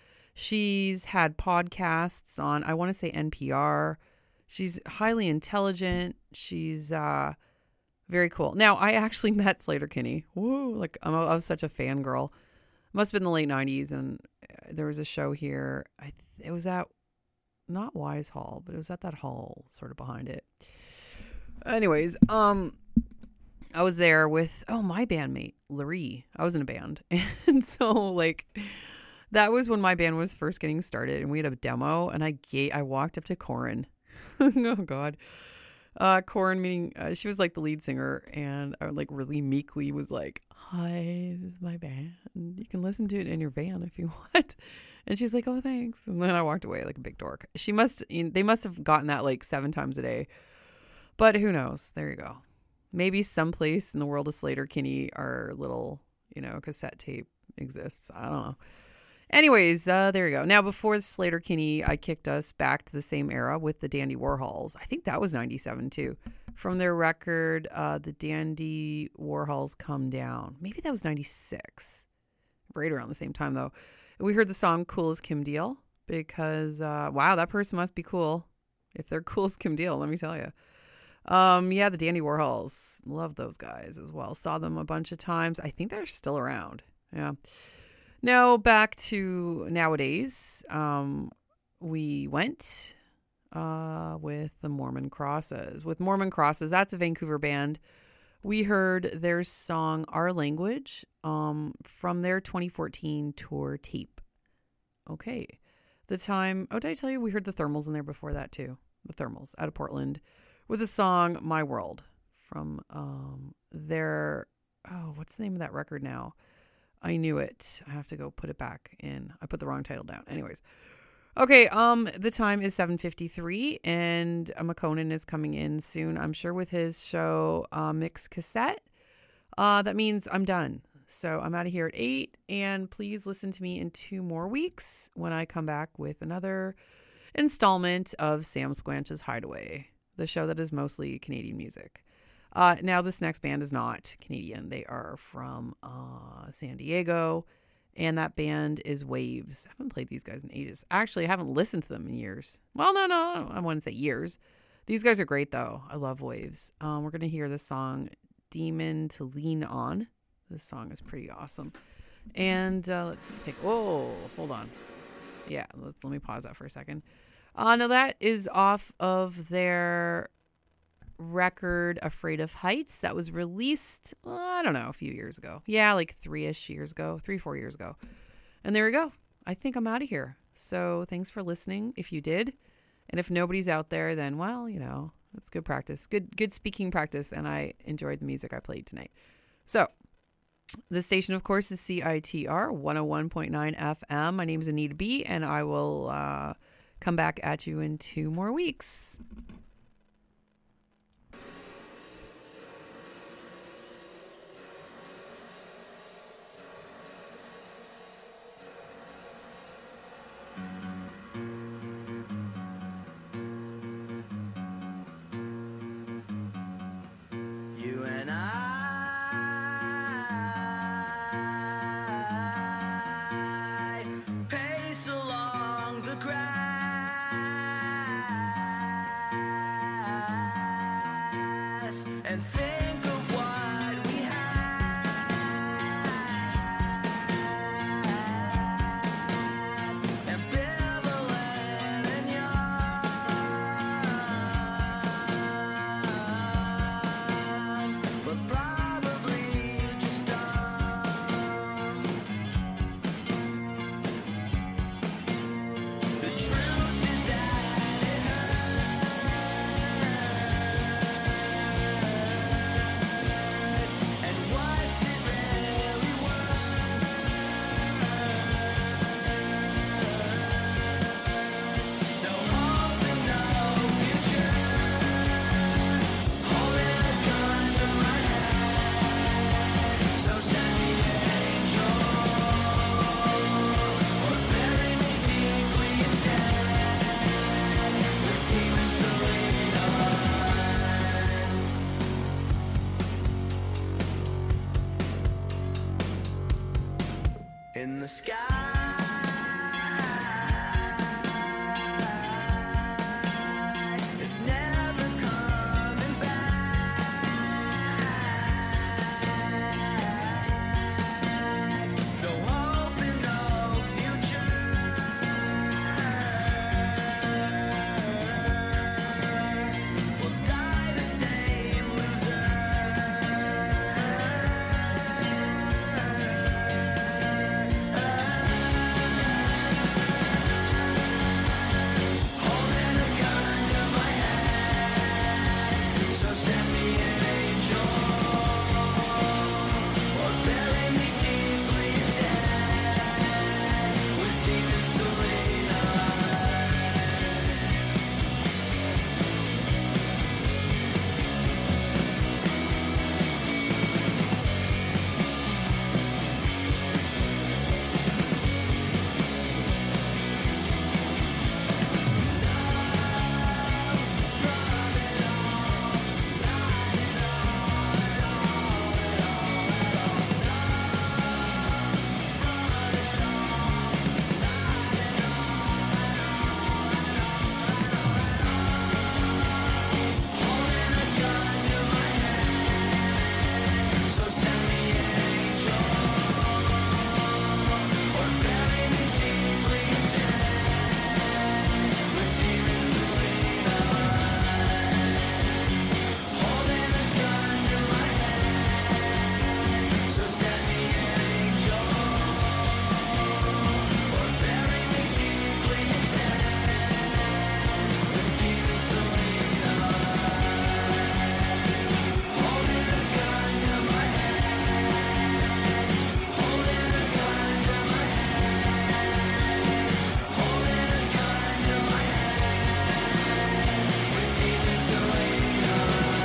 She's had podcasts on, I want to say N P R. She's highly intelligent. She's uh, very cool. Now, I actually met Sleater-Kinney. Woo! Like, I'm a, I was such a fangirl. Must have been the late nineties, and there was a show here. I it was at not Wise Hall, but it was at that hall sort of behind it. Anyways, um, I was there with oh my bandmate Larry. I was in a band, and so like that was when my band was first getting started, and we had a demo, and I gave, I walked up to Corin. Oh God. Uh, Corin, meaning uh, she was like the lead singer, and I like really meekly was like, "Hi, this is my band. You can listen to it in your van if you want." And she's like, "Oh, thanks." And then I walked away like a big dork. She must, you know, they must have gotten that like seven times a day, but who knows? There you go. Maybe someplace in the world of Sleater-Kinney, our little, you know, cassette tape exists. I don't know. Anyways, uh, there you go. Now, before Sleater-Kinney, I kicked us back to the same era with the Dandy Warhols. I think that was ninety-seven, too. From their record, uh, The Dandy Warhols Come Down. Maybe that was ninety-six. Right around the same time, though. We heard the song Cool as Kim Deal because, uh, wow, that person must be cool. If they're cool as Kim Deal, let me tell you. Um, yeah, the Dandy Warhols. Love those guys as well. Saw them a bunch of times. I think they're still around. Yeah. Now, back to nowadays, um, we went uh, with the Mormon Crosses. With Mormon Crosses, that's a Vancouver band. We heard their song Our Language um, from their twenty fourteen tour tape. Okay. The time, oh, did I tell you we heard the Thermals in there before that too? The Thermals out of Portland with the song My World from um, their, oh, what's the name of that record now? I knew it. I have to go put it back in. I put the wrong title down. Anyways. Okay, um, the time is seven fifty-three, and uh, McConan is coming in soon, I'm sure, with his show uh, Mix Cassette. Uh, that means I'm done. So I'm out of here at eight, and please listen to me in two more weeks when I come back with another installment of Sam Squanch's Hideaway, the show that is mostly Canadian music. Uh, now, this next band is not Canadian. They are from uh, San Diego, and that band is Waves. I haven't played these guys in ages. Actually, I haven't listened to them in years. Well, no, no, I wouldn't say years. These guys are great, though. I love Waves. Um, we're going to hear the song Demon to Lean On. This song is pretty awesome. And uh, let's take... Oh, hold on. Yeah, let's let me pause that for a second. Uh, now, that is off of their record Afraid of Heights that was released, well, I don't know, a few years ago. Yeah, like three-ish years ago, three, four years ago. And there we go. I think I'm out of here. So thanks for listening if you did. And if nobody's out there, then, well, you know, it's good practice. Good good speaking practice. And I enjoyed the music I played tonight. So the station, of course, is C I T R one oh one point nine F M. My name is Anita B. And I will uh, come back at you in two more weeks. And think of what we had, ambivalent and young, but probably just dumb. the sky. It's never coming back. No hope and no future. We'll die the same loser. Holding a gun to my head, so send me an angel, or bury me deeply inside with demon Selena. So send me an angel, or bury me deeply inside with demon Selena. Holding a gun to my head, so send me an angel, or bury me deeply inside with demon Selena. Holding a gun to my head, holding a gun to my head, holding a gun to my head with demon Selena.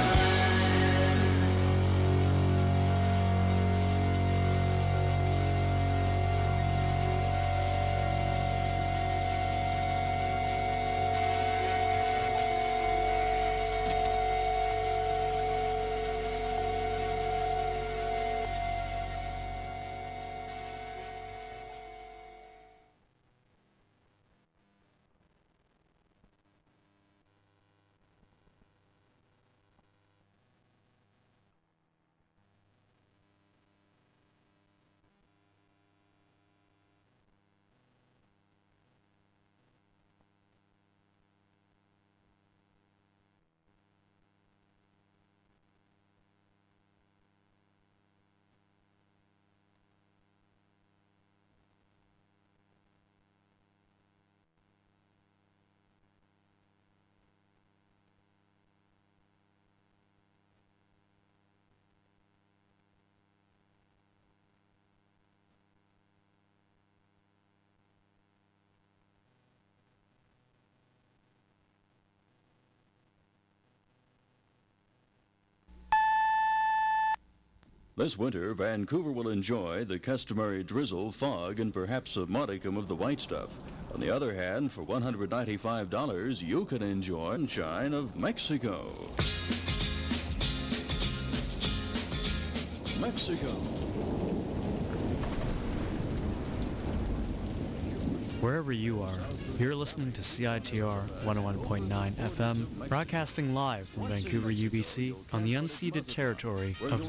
This winter, Vancouver will enjoy the customary drizzle, fog, and perhaps a modicum of the white stuff. On the other hand, for one hundred ninety-five dollars, you can enjoy sunshine of Mexico. Mexico. Wherever you are, you're listening to C I T R one oh one point nine F M, broadcasting live from Vancouver, U B C, on the unceded territory of